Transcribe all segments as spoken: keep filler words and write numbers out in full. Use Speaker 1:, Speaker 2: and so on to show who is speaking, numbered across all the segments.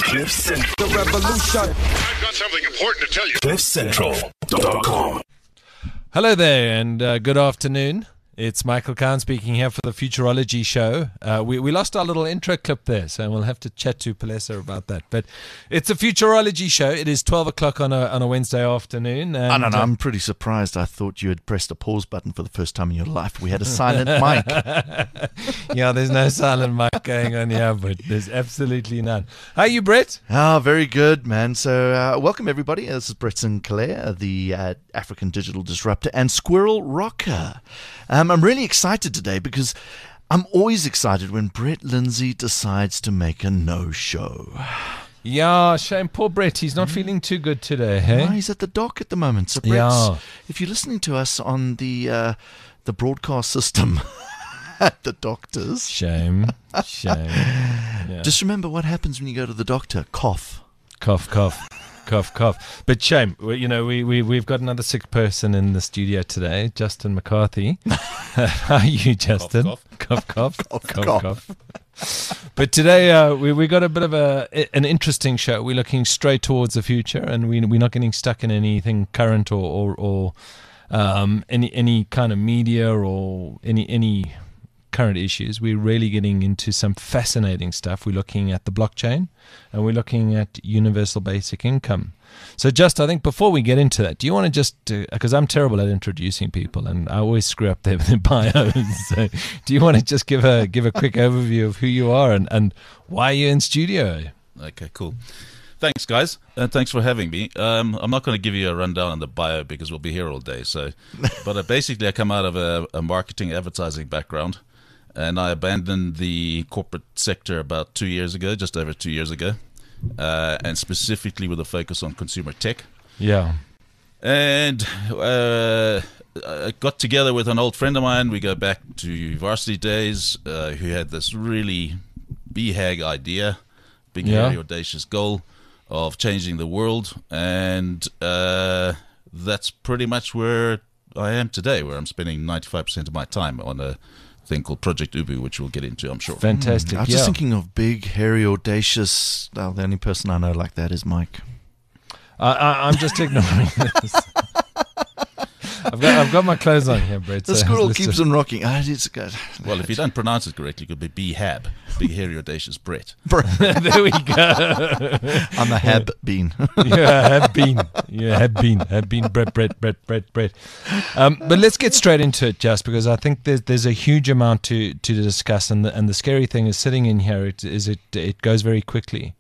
Speaker 1: Cliff Central. The revolution.
Speaker 2: I've got something important to tell you.
Speaker 1: Cliff Central dot com.
Speaker 3: Hello there, and uh, good afternoon. It's Michael Kahn speaking here for the Futurology Show. Uh, we, we lost our little intro clip there, so we'll have to chat to Palesa about that. But it's a Futurology Show. It is twelve o'clock on a on a Wednesday afternoon. And,
Speaker 4: I don't know.
Speaker 3: uh,
Speaker 4: I'm pretty surprised. I thought you had pressed a pause button for the first time in your life. We had a silent mic.
Speaker 3: Yeah, there's no silent mic going on here, but there's absolutely none. How are you, Brett?
Speaker 4: Ah, very good, man. So, uh, welcome everybody. This is Brett Sinclair, the uh, African digital disruptor and Squirrel Rocker. Um, I'm really excited today because I'm always excited when Brett Lindsay decides to make a no-show.
Speaker 3: Yeah, shame. Poor Brett. He's not feeling too good today, hey?
Speaker 4: Well, he's at the dock at the moment. So, Brett,
Speaker 3: Yeah.
Speaker 4: if you're listening to us on the uh, the broadcast system at the doctor's,
Speaker 3: Shame. Shame. Yeah.
Speaker 4: just remember what happens when you go to the doctor. Cough.
Speaker 3: Cough, cough, cough, cough. But shame, we, you know, we, we, we've got another sick person in the studio today, Justin McCarthy. How are you, Justin?
Speaker 2: Cough,
Speaker 3: cough, cough,
Speaker 4: Cough,
Speaker 3: cough,
Speaker 4: cough.
Speaker 3: cough. But today uh, we we got a bit of a an interesting show. We're looking straight towards the future, and we we're not getting stuck in anything current or or, or um, any any kind of media or any any. current issues. We're really getting into some fascinating stuff. We're looking at the blockchain and we're looking at universal basic income. So just, I think before we get into that, do you want to just, because I'm terrible at introducing people and I always screw up their, their bios. So do you want to just give a give a quick overview of who you are and, and why you're in studio?
Speaker 5: Okay, cool. Thanks, guys. Uh, thanks for having me. Um, I'm not going to give you a rundown on the bio because we'll be here all day. So, but uh, basically, I come out of a, a marketing advertising background. And I abandoned the corporate sector about two years ago, just over two years ago, uh, and specifically with a focus on consumer tech.
Speaker 3: Yeah.
Speaker 5: And uh, I got together with an old friend of mine. We go back to varsity days, uh, who had this really B HAG idea, big,
Speaker 3: Yeah.
Speaker 5: hairy, audacious goal of changing the world. And uh, that's pretty much where I am today, where I'm spending ninety-five percent of my time on a thing called Project Ubu, which we'll get into, I'm sure.
Speaker 3: Fantastic.
Speaker 4: I was
Speaker 3: yeah.
Speaker 4: just thinking of big, hairy, audacious. Well, the only person I know like that is Mike.
Speaker 3: I, I, I'm just ignoring this. I've got I've got my clothes on here, Brett.
Speaker 4: The
Speaker 3: so
Speaker 4: squirrel
Speaker 3: let's
Speaker 4: keeps
Speaker 3: just-
Speaker 4: on rocking. Ah, it's good.
Speaker 5: Well, if you don't pronounce it correctly, it could be B HAB, Big Hairy Audacious Brett.
Speaker 3: There we go.
Speaker 4: I'm a Hab bean.
Speaker 3: Yeah, have been. Yeah, have been. Have been. Brett, Brett, Brett, Brett, Brett. Um, but let's get straight into it, just because I think there's there's a huge amount to, to discuss, and the and the scary thing is sitting in here. It, is it it goes very quickly.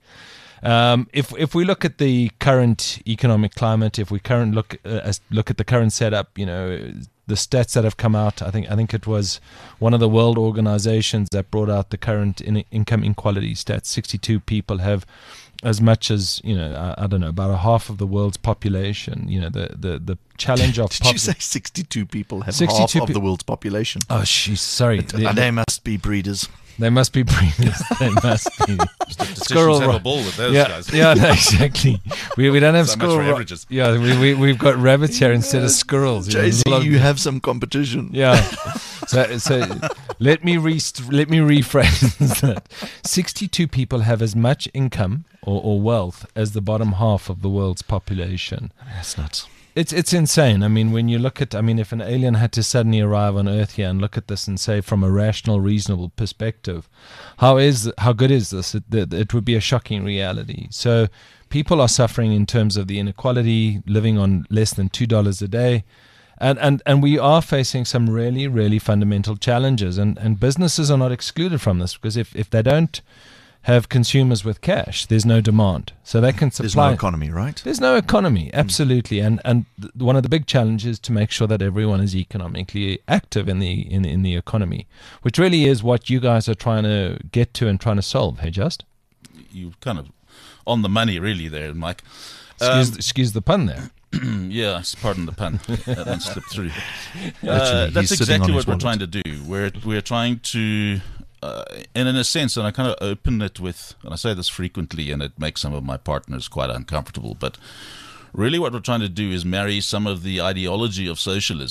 Speaker 3: Um, if if we look at the current economic climate, if we current look uh, as look at the current setup, you know, the stats that have come out, I think I think it was one of the world organizations that brought out the current in, income inequality stats. sixty-two people have as much as, you know, I, I don't know, about a half of the world's population. You know, the the, the challenge of
Speaker 4: Did
Speaker 3: pop-
Speaker 4: you say sixty-two people have
Speaker 3: sixty-two
Speaker 4: half
Speaker 3: pe-
Speaker 4: of the world's population?
Speaker 3: Oh, she's sorry. They,
Speaker 4: Uh, they must be breeders.
Speaker 3: they must be breeders. They must be.
Speaker 5: Squirrel have a ball with those
Speaker 3: yeah,
Speaker 5: guys.
Speaker 3: yeah, no, exactly. We we don't have
Speaker 5: So much
Speaker 3: squirrel.
Speaker 5: for
Speaker 3: ra-
Speaker 5: averages.
Speaker 3: Yeah, we we we've got rabbits here instead of squirrels. You know, there's a lot
Speaker 4: J C,
Speaker 3: of-
Speaker 4: you have some competition.
Speaker 3: yeah. So so let me re let me rephrase that. Sixty-two people have as much income or, or wealth as the bottom half of the world's population.
Speaker 4: That's nuts.
Speaker 3: It's it's insane. I mean, when you look at, I mean, if an alien had to suddenly arrive on Earth here and look at this and say, from a rational, reasonable perspective, how is how good is this? It, it, it would be a shocking reality. So people are suffering in terms of the inequality, living on less than two dollars a day, and and and we are facing some really really fundamental challenges. And and businesses are not excluded from this, because if if they don't have consumers with cash, there's no demand, so they can supply.
Speaker 4: There's no economy, right?
Speaker 3: There's no economy, absolutely, and and th- one of the big challenges is to make sure that everyone is economically active in the in in the economy, which really is what you guys are trying to get to and trying to solve. Hey, just
Speaker 5: You kind of on the money, really, there, Mike.
Speaker 3: excuse
Speaker 5: Um,
Speaker 3: excuse the pun there.
Speaker 5: yeah, pardon the pun. That one slipped through.
Speaker 4: Literally,
Speaker 5: Uh,
Speaker 4: he's
Speaker 5: that's
Speaker 4: sitting on
Speaker 5: exactly
Speaker 4: his
Speaker 5: what we're
Speaker 4: wallet.
Speaker 5: trying to do. We're we're trying to, uh, and in a sense, and I kind of open it with, and I say this frequently, and it makes some of my partners quite uncomfortable, but really what we're trying to do is marry some of the ideology of socialism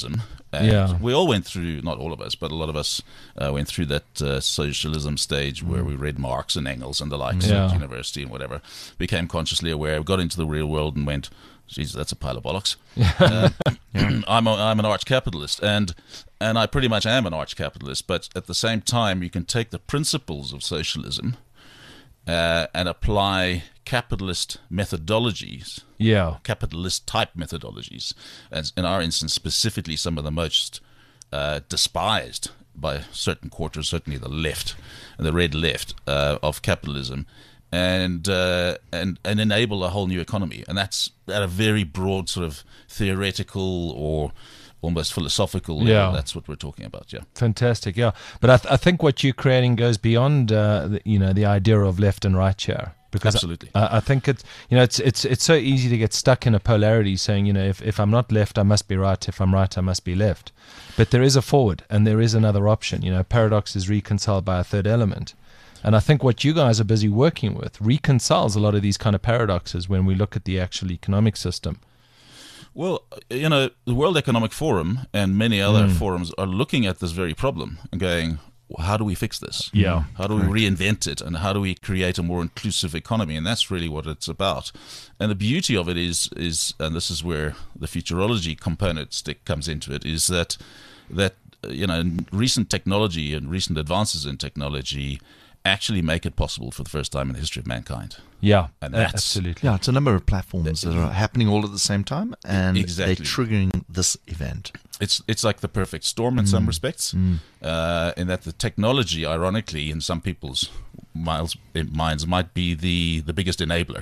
Speaker 5: And
Speaker 3: Yeah.
Speaker 5: we all went through, not all of us, but a lot of us uh, went through that uh, socialism stage where we read Marx and Engels and the likes
Speaker 3: Yeah.
Speaker 5: at university and whatever, became consciously aware, got into the real world and went, geez, that's a pile of bollocks. Uh, I'm, a, I'm an arch capitalist, and and I pretty much am an arch capitalist, but at the same time, you can take the principles of socialism uh, and apply capitalist methodologies,
Speaker 3: Yeah.
Speaker 5: capitalist type methodologies, as in our instance, specifically some of the most uh, despised by certain quarters, certainly the left, the red left uh, of capitalism, and uh, and and enable a whole new economy. And that's at a very broad sort of theoretical or almost philosophical level.
Speaker 3: Yeah.
Speaker 5: That's what we're talking about. Yeah.
Speaker 3: Fantastic, yeah. But I, th- I think what you're creating goes beyond, uh, the, you know, the idea of left and right here. Because
Speaker 5: Absolutely.
Speaker 3: I, I think it's, you know, it's it's it's so easy to get stuck in a polarity, saying, you know, if, if I'm not left, I must be right. If I'm right, I must be left. But there is a forward, and there is another option. You know, paradox is reconciled by a third element. And I think what you guys are busy working with reconciles a lot of these kind of paradoxes when we look at the actual economic system.
Speaker 5: Well, you know, the World Economic Forum and many other forums are looking at this very problem and going, how do we fix this?
Speaker 3: Yeah.
Speaker 5: How do we reinvent it? And how do we create a more inclusive economy? And that's really what it's about. And the beauty of it is, is and this is where the futurology component stick comes into it, is that, that you know, recent technology and recent advances in technology actually make it possible for the first time in the history of mankind.
Speaker 3: Yeah,
Speaker 5: And
Speaker 3: a-
Speaker 5: that's-
Speaker 3: absolutely.
Speaker 4: Yeah, it's a number of platforms that are happening all at the same time, and
Speaker 5: Exactly.
Speaker 4: they're triggering this event.
Speaker 5: It's it's like the perfect storm in some respects, uh, in that the technology, ironically, in some people's minds, minds might be the, the biggest enabler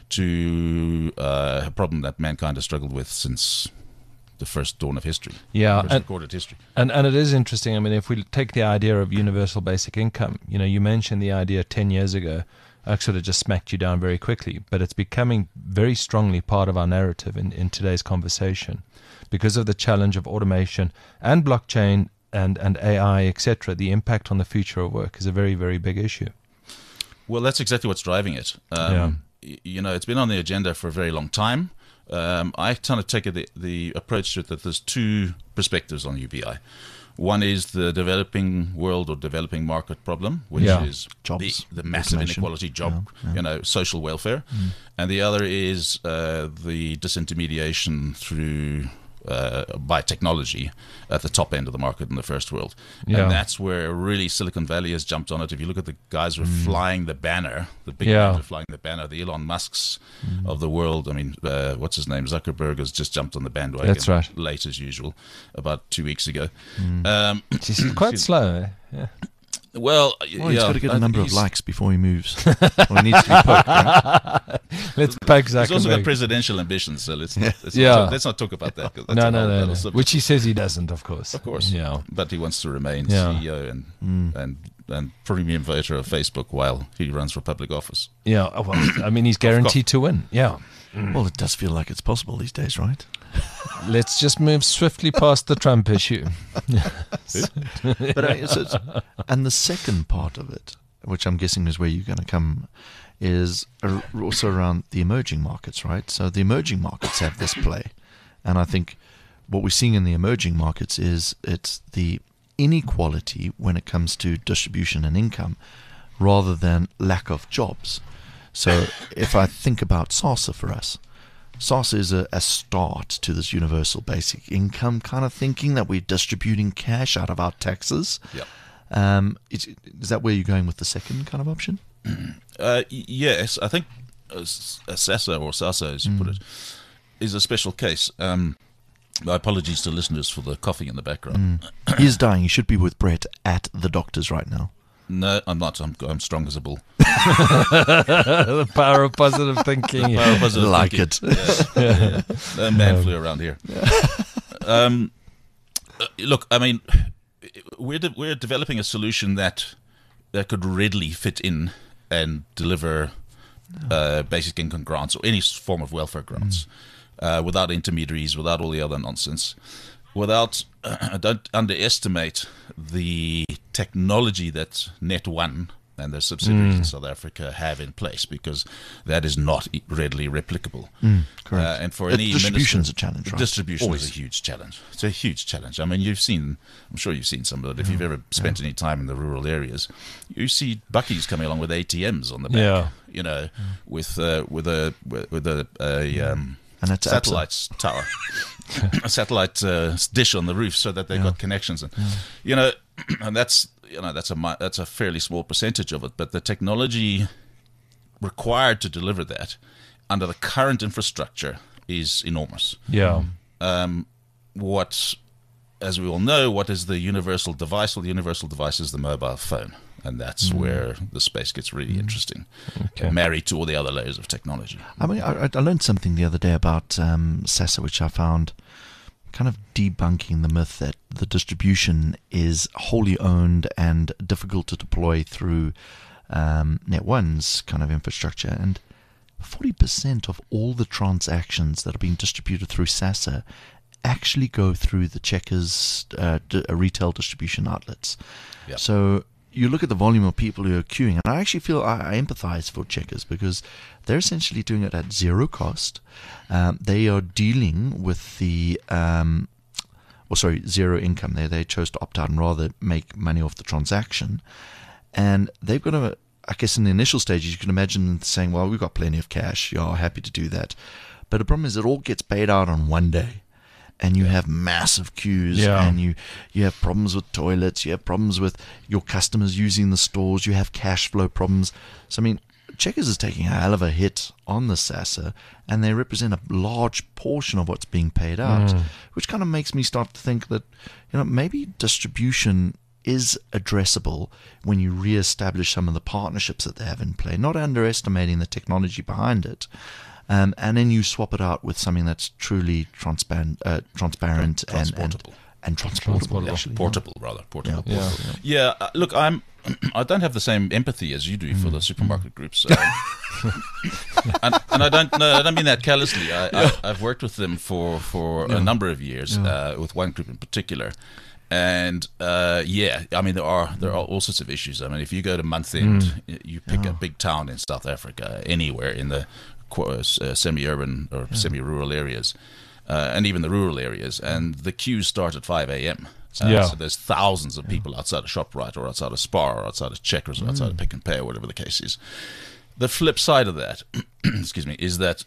Speaker 5: to uh, a problem that mankind has struggled with since the first dawn of history.
Speaker 3: Yeah,
Speaker 5: first
Speaker 3: and-
Speaker 5: recorded history.
Speaker 3: And and it is interesting. I mean, if we take the idea of universal basic income, you know, you mentioned the idea ten years ago. I sort of just smacked you down very quickly, but it's becoming very strongly part of our narrative in, in today's conversation because of the challenge of automation and blockchain and, and A I, et cetera. The impact on the future of work is a very, very big issue.
Speaker 5: Well, that's exactly what's driving it. Um, y- You know, it's been on the agenda for a very long time. Um, I kind of take it the, the approach to it that there's two perspectives on U B I. One is the developing world or developing market problem, which
Speaker 3: Yeah.
Speaker 5: is
Speaker 4: Jobs,
Speaker 5: the, the massive
Speaker 4: automation.
Speaker 5: inequality, job, you know, social welfare, and the other is uh, the disintermediation through uh, by technology at the top end of the market in the first world,
Speaker 3: Yeah.
Speaker 5: and that's where really Silicon Valley has jumped on it. If you look at the guys who are flying the banner, the big
Speaker 3: Yeah.
Speaker 5: guys who are flying the banner, the Elon Musks of the world. I mean, uh, what's his name? Zuckerberg has just jumped on the bandwagon.
Speaker 3: That's right.
Speaker 5: Late as usual, about two weeks ago. Um,
Speaker 3: It's quite slow. Eh? Yeah.
Speaker 5: well,
Speaker 4: Well,
Speaker 5: yeah,
Speaker 4: he's got to get
Speaker 5: I
Speaker 4: a number
Speaker 5: think
Speaker 4: of
Speaker 5: he's-
Speaker 4: likes before he moves. Or he needs to be poked, right?
Speaker 3: Let's poke
Speaker 5: He's also got
Speaker 3: Zuckerberg.
Speaker 5: presidential ambitions, so let's not, let's,
Speaker 3: Yeah.
Speaker 5: not, let's not talk about that. 'cause that's
Speaker 3: No,
Speaker 5: a
Speaker 3: no,
Speaker 5: whole
Speaker 3: no,
Speaker 5: other
Speaker 3: no.
Speaker 5: subject.
Speaker 3: Which he says he doesn't, of course.
Speaker 5: Of course.
Speaker 3: Yeah.
Speaker 5: But he wants to remain
Speaker 3: Yeah.
Speaker 5: C E O and and and premium voter of Facebook while he runs for public office.
Speaker 3: Yeah. oh, Well, I mean, he's guaranteed to win. Yeah.
Speaker 4: Well, it does feel like it's possible these days, right?
Speaker 3: Let's just move swiftly past the Trump issue.
Speaker 4: But uh, so it's- and the second part of it, which I'm guessing is where you're going to come, is ar- also around the emerging markets, right? So the emerging markets have this play, and I think what we're seeing in the emerging markets is it's the inequality when it comes to distribution and income, rather than lack of jobs. So if I think about SARSA for us, SARSA is a, a start to this universal basic income kind of thinking that we're distributing cash out of our taxes.
Speaker 5: Yeah.
Speaker 4: Um, is, is that where you're going with the second kind of option?
Speaker 5: Uh, y- yes, I think uh, S- uh, SASA or SASA, as you put it, is a special case. Um, my apologies to listeners for the coughing in the background.
Speaker 4: He is dying. He should be with Brett at the doctor's right now.
Speaker 5: No, I'm not. I'm, I'm strong as a bull.
Speaker 3: The power of positive thinking.
Speaker 5: Power of positive
Speaker 4: Like
Speaker 5: thinking.
Speaker 4: it.
Speaker 5: Yeah. A man flew around here. Um, uh, look, I mean, we're de- we're developing a solution that that could readily fit in and deliver uh, basic income grants or any s- form of welfare grants uh, without intermediaries, without all the other nonsense, without don't underestimate the technology that Net One and their subsidiaries
Speaker 3: Mm.
Speaker 5: in South Africa have in place, because that is not e- readily replicable.
Speaker 4: Mm, correct.
Speaker 5: Uh, and for
Speaker 4: Uh,
Speaker 5: any
Speaker 4: distribution
Speaker 5: minister-
Speaker 4: is a challenge, right?
Speaker 5: Distribution
Speaker 4: Always.
Speaker 5: is a huge challenge. It's a huge challenge. I mean, you've seen, I'm sure you've seen some of it. If you've ever spent any time in the rural areas, you see buckies coming along with A T Ms on the back.
Speaker 3: Yeah.
Speaker 5: You know, with uh, with a with, with a, a um,
Speaker 4: And it's
Speaker 5: satellite tower, a satellite uh, dish on the roof, so that they've got connections, and you know, and that's you know that's a mi- that's a fairly small percentage of it, but the technology required to deliver that under the current infrastructure is enormous.
Speaker 3: Yeah.
Speaker 5: Um, what, as we all know, what is the universal device? Well, the universal device is the mobile phone, and that's where the space gets really interesting,
Speaker 3: Okay.
Speaker 5: married to all the other layers of technology.
Speaker 4: I mean, I, I learned something the other day about um, SASA, which I found kind of debunking the myth that the distribution is wholly owned and difficult to deploy through um, Net one's kind of infrastructure. And forty percent of all the transactions that are being distributed through SASA actually go through the Checkers uh, d- uh, retail distribution outlets.
Speaker 5: Yep.
Speaker 4: So you look at the volume of people who are queuing, and I actually feel I, I empathize for Checkers, because they're essentially doing it at zero cost. Um, they are dealing with the, um, well, sorry, zero income. They they chose to opt out and rather make money off the transaction, and they've got a. I guess in the initial stages, you can imagine saying, "Well, we've got plenty of cash. You're happy to do that," but the problem is it all gets paid out on one day. And you have massive queues,
Speaker 3: Yeah.
Speaker 4: and you, you have problems with toilets, you have problems with your customers using the stores, you have cash flow problems. So, I mean, Checkers is taking a hell of a hit on the SASA, and they represent a large portion of what's being paid out,
Speaker 3: Mm.
Speaker 4: which kind of makes me start to think that, you know, maybe distribution is addressable when you re-establish some of the partnerships that they have in play, not underestimating the technology behind it. Um, and then you swap it out with something that's truly transparent, uh, transparent and, and
Speaker 5: Transportable.
Speaker 4: and transportable.
Speaker 3: Transportable.
Speaker 5: Yeah,
Speaker 4: Actually,
Speaker 5: portable, rather portable.
Speaker 4: Yeah.
Speaker 3: Yeah.
Speaker 5: Yeah, uh, look, I'm. I don't have the same empathy as you do for the supermarket groups, um, and, and I don't. No, I don't mean that callously. I, I, I've worked with them for for a number of years, uh, with one group in particular, and uh, yeah, I mean there are there are all sorts of issues. I mean, if you go to month end, you pick a big town in South Africa, anywhere in the qu- uh, semi-urban or semi-rural areas. Uh, and even the rural areas, and the queues start at five a.m. Uh,
Speaker 3: Yeah.
Speaker 5: So there's thousands of people outside of ShopRite or outside of Spar or outside of Checkers or outside of Pick and Pay or whatever the case is. The flip side of that, excuse me, is that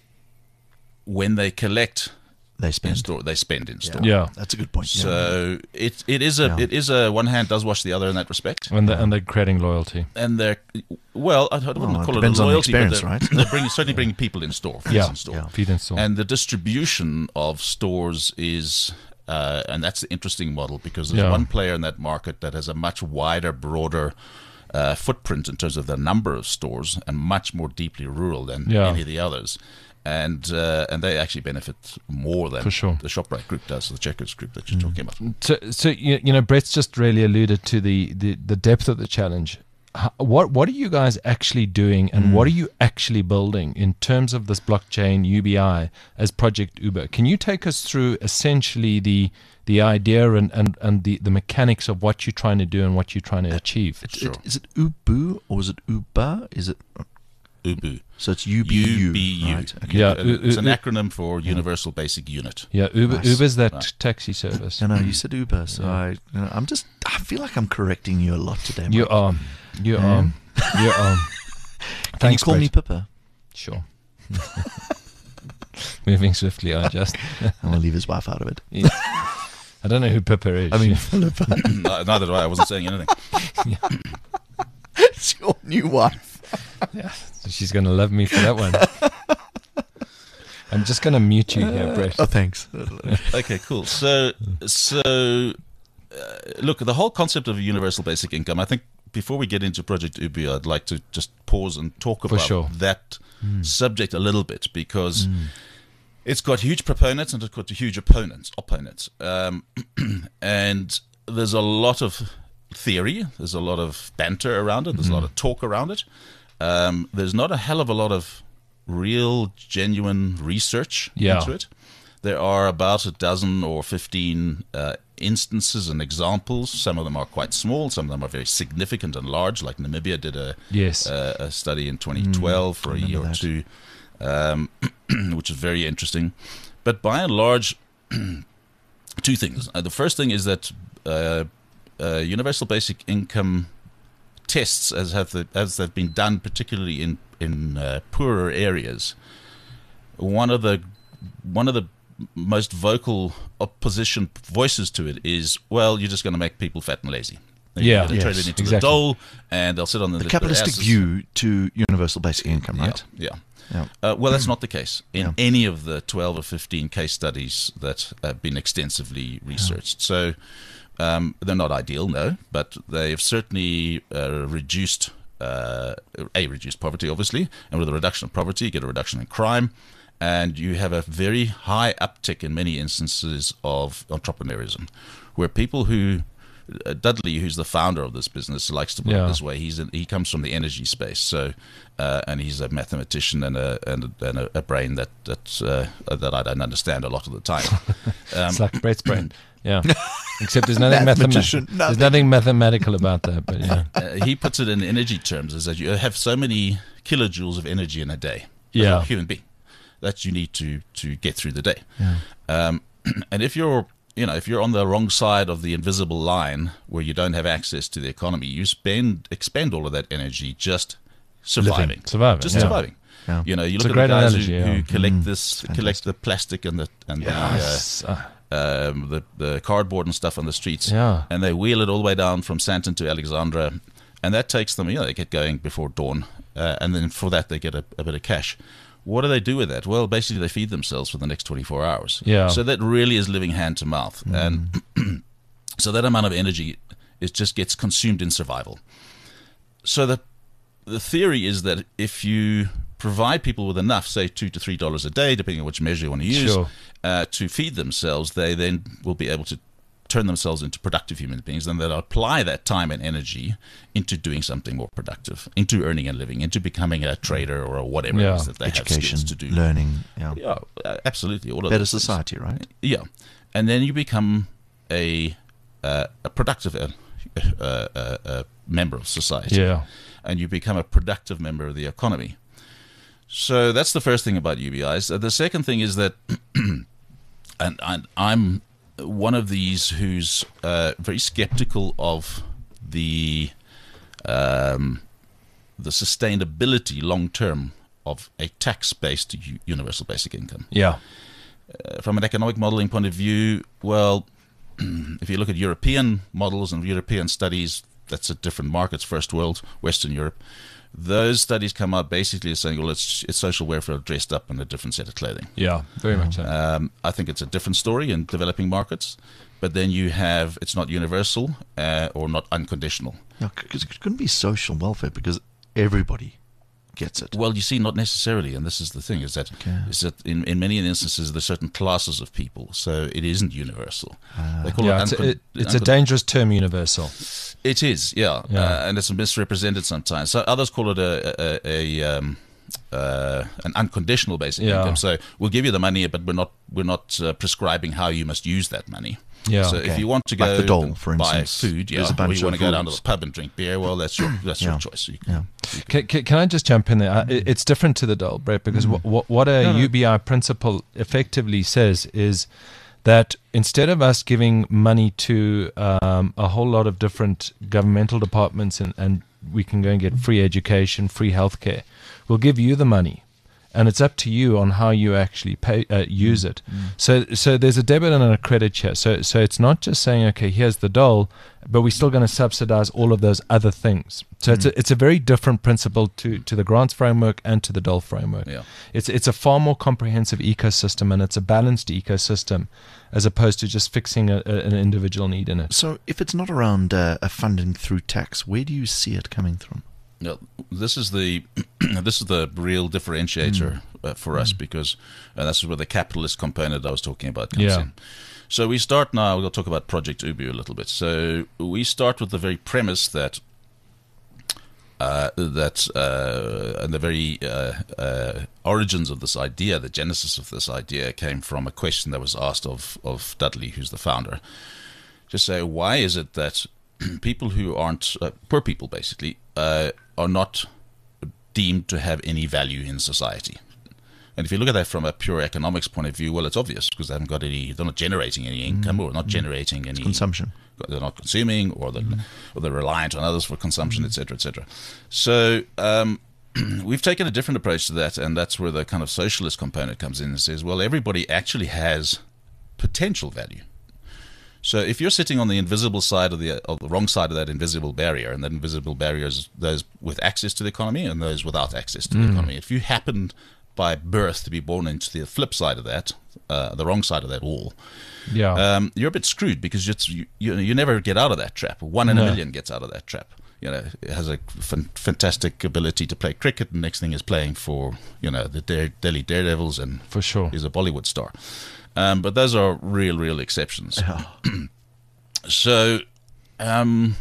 Speaker 5: when they collect
Speaker 4: They
Speaker 5: in
Speaker 4: spend.
Speaker 5: store, they spend in store.
Speaker 3: Yeah.
Speaker 4: That's a good point. Yeah.
Speaker 5: So it it is a
Speaker 4: Yeah.
Speaker 5: it is a one hand does wash the other in that respect,
Speaker 3: And, the, and they're creating loyalty.
Speaker 5: and they're well, I don't
Speaker 4: Well,
Speaker 5: want
Speaker 4: it
Speaker 5: to call it
Speaker 4: depends
Speaker 5: a
Speaker 4: on the
Speaker 5: loyalty, but
Speaker 4: experience,
Speaker 5: they're,
Speaker 4: right?
Speaker 5: they're bringing, certainly bringing people in store, feeds
Speaker 3: Yeah.
Speaker 5: in store.
Speaker 4: Yeah.
Speaker 3: Feed and store.
Speaker 5: And the distribution of stores is, uh, and that's the interesting model, because there's
Speaker 3: Yeah.
Speaker 5: one player in that market that has a much wider, broader uh, footprint in terms of the number of stores, and much more deeply rural than
Speaker 3: Yeah.
Speaker 5: any of the others. And uh, and they actually benefit more than
Speaker 3: For sure.
Speaker 5: the ShopRite group does, the Checkers group that you're talking about.
Speaker 3: So, so you, you know, Brett's just really alluded to the, the, the depth of the challenge. H- What what are you guys actually doing, and what are you actually building in terms of this blockchain U B I as Project Uber? Can you take us through essentially the the idea and, and, and the, the mechanics of what you're trying to do and what you're trying to achieve?
Speaker 4: It-
Speaker 5: Sure.
Speaker 4: Is it Ubu or is it Uber? Is it
Speaker 5: Ubu.
Speaker 4: so? It's U B U.
Speaker 5: U B U.
Speaker 4: Right. Okay.
Speaker 3: Yeah,
Speaker 5: Uh,
Speaker 3: U-
Speaker 5: it's an
Speaker 3: U-
Speaker 5: acronym for Universal Basic Unit.
Speaker 3: Yeah, Uber
Speaker 4: Nice.
Speaker 3: Uber's that
Speaker 5: Right.
Speaker 3: taxi service.
Speaker 4: No, no, you said Uber, so I, you know, I'm just. I feel like I'm correcting you a lot today.
Speaker 3: You
Speaker 4: Mike.
Speaker 3: are, you are, you are.
Speaker 4: Can
Speaker 3: Thanks,
Speaker 4: you call me
Speaker 3: Brett.
Speaker 4: Pippa?
Speaker 3: Sure. Moving swiftly, I just.
Speaker 4: I'm gonna leave his wife out of it.
Speaker 3: Yeah. I don't know who Pippa is.
Speaker 4: I mean, Philippa,
Speaker 5: No- Neither do I. I wasn't saying anything.
Speaker 4: it's your new wife.
Speaker 3: yeah, she's going to love me for that one. I'm just going to mute you here, Brett.
Speaker 4: Oh, thanks.
Speaker 5: Okay, cool. So, so uh, look, the whole concept of a universal basic income. I think before we get into Project Ubi, I'd like to just pause and talk about
Speaker 3: sure.
Speaker 5: that subject a little bit, because it's got huge proponents and it's got huge opponents. Opponents, um, and there's a lot of theory. There's a lot of banter around it. There's a lot of talk around it. Um, there's not a hell of a lot of real, genuine research
Speaker 3: Yeah.
Speaker 5: into it. There are about a dozen or fifteen uh, instances and examples. Some of them are quite small. Some of them are very significant and large. Like Namibia did a
Speaker 3: Yes.
Speaker 5: uh, a study in twenty twelve
Speaker 4: Mm,
Speaker 5: for a
Speaker 4: remember
Speaker 5: year or
Speaker 4: that.
Speaker 5: two, um, which is very interesting. But by and large, two things. Uh, the first thing is that uh, uh, universal basic income tests, as have the, as they've been done, particularly in in uh, poorer areas, one of the one of the most vocal opposition voices to it is, well, you're just going to make people fat and lazy. You're
Speaker 3: Yeah.
Speaker 5: going to turn
Speaker 4: Yes,
Speaker 5: it into
Speaker 3: exactly.
Speaker 5: the dole, and they'll sit on the,
Speaker 4: The
Speaker 5: their
Speaker 4: capitalistic
Speaker 5: asses.
Speaker 4: view to universal basic income, right?
Speaker 5: Yeah. yeah.
Speaker 4: Yeah.
Speaker 5: Uh, well, that's not the case in
Speaker 4: Yeah.
Speaker 5: any of the twelve or fifteen case studies that have been extensively researched. So um, they're not ideal, no, but they've certainly uh, reduced, uh, a, reduced poverty, obviously, and with a reduction of poverty, you get a reduction in crime, and you have a very high uptick in many instances of entrepreneurism, where people who Uh, Dudley, who's the founder of this business, likes to put
Speaker 3: Yeah.
Speaker 5: it this way: he's in, he comes from the energy space, so uh, and he's a mathematician and a and a, and a, a brain that that uh, that I don't understand a lot of the time. Um,
Speaker 3: It's like Brett's brain. Yeah. Except there's nothing
Speaker 4: Mathematician,
Speaker 3: mathematical. There's nothing mathematical about that, but yeah.
Speaker 5: uh, he puts it in energy terms: is that you have so many kilojoules of energy in a day, as
Speaker 3: Yeah.
Speaker 5: a human being, that you need to to get through the day. Um, and if you're you know, if you're on the wrong side of the invisible line where you don't have access to the economy, you spend expend all of that energy just surviving,
Speaker 3: Living, surviving,
Speaker 5: just
Speaker 3: yeah.
Speaker 5: surviving.
Speaker 4: Yeah.
Speaker 5: You know, you
Speaker 3: It's
Speaker 5: look
Speaker 3: a
Speaker 5: at the
Speaker 3: great
Speaker 5: guys
Speaker 3: analogy,
Speaker 5: who,
Speaker 3: yeah.
Speaker 5: who collect
Speaker 4: Mm,
Speaker 5: this,
Speaker 4: fantastic.
Speaker 5: collect the plastic and the and
Speaker 3: Yes. Uh,
Speaker 5: the, uh, um, the the cardboard and stuff on the streets,
Speaker 3: Yeah.
Speaker 5: and they wheel it all the way down from Sandton to Alexandra, and that takes them. You know, they get going before dawn, uh, and then for that they get a, a bit of cash. What do they do with that? Well, basically they feed themselves for the next twenty-four hours.
Speaker 3: Yeah.
Speaker 5: So that really is living hand to mouth, and so that amount of energy it just gets consumed in survival. So the the theory is that if you provide people with enough, say two to three dollars a day, depending on which measure you want to use,
Speaker 3: Sure.
Speaker 5: uh, to feed themselves, they then will be able to turn themselves into productive human beings, and they'll apply that time and energy into doing something more productive, into earning a living, into becoming a trader or whatever
Speaker 3: Yeah.
Speaker 5: it is that they have
Speaker 4: Education,
Speaker 5: skills to do.
Speaker 4: learning, yeah.
Speaker 5: Yeah, uh, absolutely. All of
Speaker 4: Better
Speaker 5: those things.
Speaker 4: society, right?
Speaker 5: Yeah, and then you become a uh, a productive uh, uh, uh, uh, member of society.
Speaker 3: Yeah.
Speaker 5: And you become a productive member of the economy. So that's the first thing about U B Is. Uh, the second thing is that, and, and I'm one of these who's uh, very skeptical of the um, the sustainability long term of a tax-based u- universal basic income.
Speaker 3: Yeah.
Speaker 5: Uh, from an economic modeling point of view, well, if you look at European models and European studies, that's a different markets, first world, Western Europe. Those studies come out basically as saying, well, it's, it's social welfare dressed up in a different set of clothing.
Speaker 3: Yeah. Very much so.
Speaker 5: Um, I think it's a different story in developing markets, but then you have, it's not universal uh, or not unconditional.
Speaker 4: Yeah, because it couldn't be social welfare because everybody gets it.
Speaker 5: Well, you see, not necessarily, and this is the thing: is that
Speaker 4: Okay.
Speaker 5: is that in, in many instances there's certain classes of people, so it isn't univeral. They call
Speaker 3: Yeah,
Speaker 5: it
Speaker 3: it's,
Speaker 5: uncon-
Speaker 3: it, it's a
Speaker 5: uncon-
Speaker 3: dangerous term, universal.
Speaker 5: It is, yeah,
Speaker 3: Yeah.
Speaker 5: Uh, and it's misrepresented sometimes. So others call it a a, a um, uh, an unconditional basic
Speaker 3: Yeah.
Speaker 5: income. So we'll give you the money, but we're not we're not uh, prescribing how you must use that money.
Speaker 3: Yeah.
Speaker 5: So
Speaker 4: Okay.
Speaker 5: if you want to
Speaker 4: Like
Speaker 5: go
Speaker 4: the dole,
Speaker 5: and
Speaker 4: for
Speaker 5: buy
Speaker 4: instance.
Speaker 5: food, yeah,
Speaker 4: There's a
Speaker 5: or
Speaker 4: bunch
Speaker 5: you want
Speaker 4: of
Speaker 5: to go down to
Speaker 4: rules.
Speaker 5: the pub and drink beer, well, that's your that's
Speaker 4: Yeah.
Speaker 5: your choice. You can,
Speaker 4: Yeah.
Speaker 3: Can, can, can I just jump in there? Uh, it- It's different to the dole, Brett, because what, what, what a
Speaker 5: No, no.
Speaker 3: U B I principle effectively says is that instead of us giving money to um, a whole lot of different governmental departments and, and we can go and get free education, free healthcare, we'll give you the money. And it's up to you on how you actually pay, uh, use it. So, so there's a debit and a credit here. So, so it's not just saying, okay, here's the dole, but we're still going to subsidize all of those other things. So it's a, it's a very different principle to, to the grants framework and to the dole framework.
Speaker 5: Yeah.
Speaker 3: It's it's a far more comprehensive ecosystem, and it's a balanced ecosystem, as opposed to just fixing a, a, an individual need in it.
Speaker 4: So if it's not around uh, a funding through tax, where do you see it coming from?
Speaker 5: No, this is the this is the real differentiator uh, for us, because uh, that's where the capitalist component I was talking about comes
Speaker 3: Yeah.
Speaker 5: in. So we start now. We'll talk about Project Ubu a little bit. So we start with the very premise that uh, that uh, and the very uh, uh, origins of this idea, the genesis of this idea, came from a question that was asked of of Dudley, who's the founder. to say, why is it that people who aren't, uh, poor people basically, uh, are not deemed to have any value in society? And if you look at that from a pure economics point of view, well, it's obvious, because they haven't got any, they're not generating any income, or not generating any
Speaker 4: Consumption.
Speaker 5: They're not consuming, or they're, or they're reliant on others for consumption, et cetera, et cetera. So um, we've taken a different approach to that, and that's where the kind of socialist component comes in and says, well, everybody actually has potential value. So if you're sitting on the invisible side of the of the wrong side of that invisible barrier, and that invisible barrier is those with access to the economy and those without access to the economy, if you happened by birth to be born into the flip side of that, uh, the wrong side of that wall,
Speaker 3: Yeah.
Speaker 5: um, you're a bit screwed, because it's, you, you you never get out of that trap. One in
Speaker 3: No.
Speaker 5: a million gets out of that trap. You know, it has a fan- fantastic ability to play cricket, and next thing is playing for, you know, the Dare- Delhi Daredevils, and
Speaker 3: For sure.
Speaker 5: is a Bollywood star. Um, but those are real, real exceptions. So um,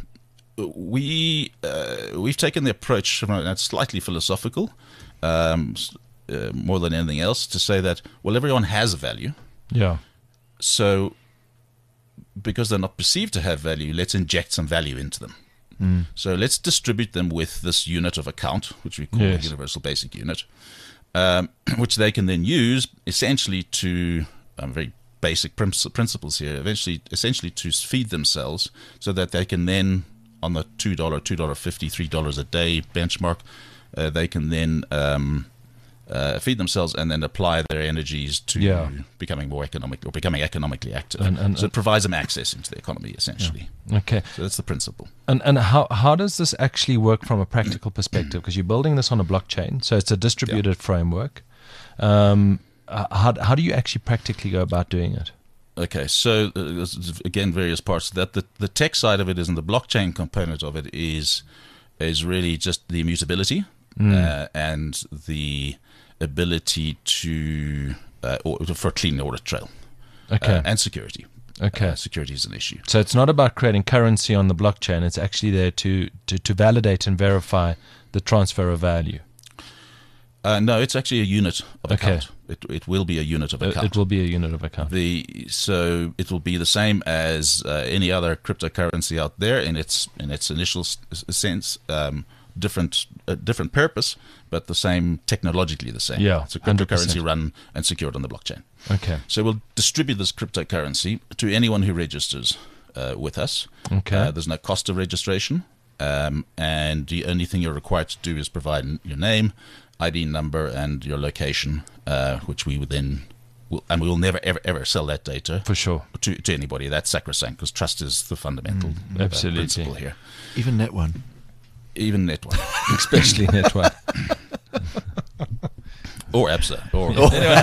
Speaker 5: we uh, we've taken the approach, from that's slightly philosophical, um, s- uh, more than anything else, to say that, well, everyone has value.
Speaker 3: Yeah.
Speaker 5: So, because they're not perceived to have value, let's inject some value into them. So let's distribute them with this unit of account, which we call
Speaker 3: Yes.
Speaker 5: the universal basic unit, um, which they can then use essentially to, um, very basic princi- principles here, eventually, essentially to feed themselves, so that they can then, on the two dollars, two dollars fifty, three dollars a day benchmark, uh, they can then um, uh, feed themselves and then apply their energies to
Speaker 3: Yeah.
Speaker 5: becoming more economic, or becoming economically active.
Speaker 3: And- and-
Speaker 5: so it provides them access into the economy, essentially.
Speaker 3: Okay.
Speaker 5: So that's the principle.
Speaker 3: And and how how does this actually work from a practical perspective? Because you're building this on a blockchain, so it's a distributed framework. Um, uh, how how do you actually practically go about doing it?
Speaker 5: Okay, so uh, there's, again, various parts of that. The, the tech side of it is, and the blockchain component of it is, is really just the immutability uh, and the ability to uh, or, for a clean audit trail,
Speaker 3: Okay.
Speaker 5: uh, and security.
Speaker 3: Okay.
Speaker 5: Uh, security is an issue.
Speaker 3: So it's not about creating currency on the blockchain. It's actually there to, to, to validate and verify the transfer of value.
Speaker 5: Uh, no, it's actually a unit of
Speaker 3: Okay.
Speaker 5: account. It it will be a unit of
Speaker 3: It,
Speaker 5: account.
Speaker 3: it will be a unit of account.
Speaker 5: The so it will be the same as uh, any other cryptocurrency out there in its in its initial s- sense, um, different uh, different purpose, but the same, technologically the same.
Speaker 3: Yeah,
Speaker 5: it's a
Speaker 3: one hundred
Speaker 5: cryptocurrency
Speaker 3: percent.
Speaker 5: run and secured on the blockchain.
Speaker 3: Okay.
Speaker 5: So we'll distribute this cryptocurrency to anyone who registers uh, with us.
Speaker 3: Okay.
Speaker 5: Uh, there's no cost of registration, um, and the only thing you're required to do is provide your name, I D number, and your location, uh, which we would then, will, and we will never ever ever sell that data
Speaker 3: For sure.
Speaker 5: to, to anybody. That's sacrosanct, because trust is the fundamental uh,
Speaker 3: absolutely.
Speaker 5: principle here.
Speaker 4: Even Net One.
Speaker 5: Even Network
Speaker 3: Especially network.
Speaker 5: or ABSA or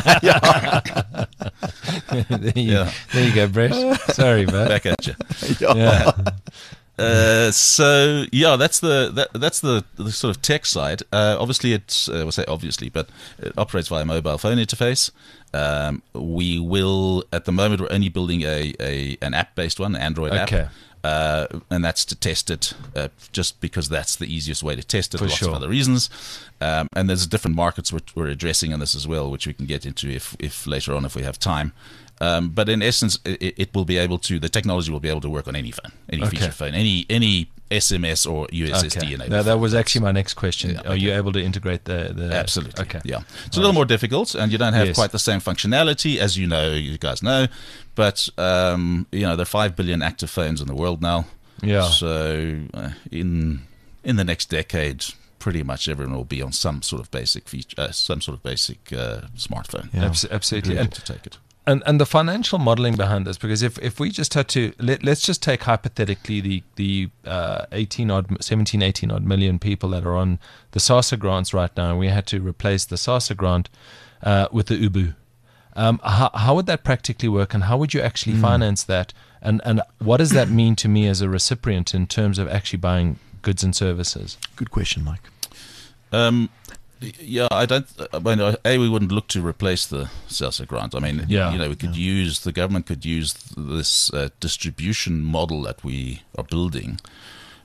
Speaker 3: there, you,
Speaker 5: Yeah.
Speaker 3: there you go, Brett. Sorry, man.
Speaker 5: back at you.
Speaker 3: Yeah.
Speaker 5: Uh, so yeah, that's the that, that's the, the sort of tech side. Uh, obviously, it's uh, we'll say obviously, but it operates via mobile phone interface. Um, we will at the moment we're only building a, a an app based one, an Android
Speaker 3: Okay.
Speaker 5: app, uh, and that's to test it, uh, just because that's the easiest way to test it.
Speaker 3: For
Speaker 5: lots
Speaker 3: sure.
Speaker 5: of other reasons, um, and there's different markets which we're addressing in this as well, which we can get into if if later on if we have time. Um, but in essence, it, it will be able to, the technology will be able to work on any phone, any
Speaker 3: Okay.
Speaker 5: feature phone, any any S M S or U S S D
Speaker 3: Okay.
Speaker 5: enabled.
Speaker 3: That, that
Speaker 5: phone.
Speaker 3: was actually my next question.
Speaker 5: Yeah,
Speaker 3: Are you able to integrate the, the
Speaker 5: Absolutely.
Speaker 3: Okay.
Speaker 5: Yeah. It's a little more difficult, and you don't have
Speaker 3: Yes.
Speaker 5: quite the same functionality, as you know, you guys know. But um, you know, there are five billion active phones in the world now.
Speaker 3: Yeah.
Speaker 5: So uh, in in the next decade, pretty much everyone will be on some sort of basic feature, uh, some sort of basic uh, smartphone.
Speaker 4: Yeah.
Speaker 3: Abs- absolutely.
Speaker 5: Be
Speaker 3: And,
Speaker 5: able to take it.
Speaker 3: and and the financial modeling behind this, because if, if we just had to let, let's just take hypothetically the the uh, eighteen odd seventeen eighteen odd million people that are on the SASSA grants right now, and we had to replace the SASSA grant uh, with the Ubu. Um, how, how would that practically work, and how would you actually finance that, and and what does that mean to me as a recipient in terms of actually buying goods and services?
Speaker 4: Good question, Mike.
Speaker 5: Um, yeah, I don't. I mean, uh, a we wouldn't look to replace the SASSA grant. I mean,
Speaker 3: Yeah.
Speaker 5: you know, we could use the government could use this uh, distribution model that we are building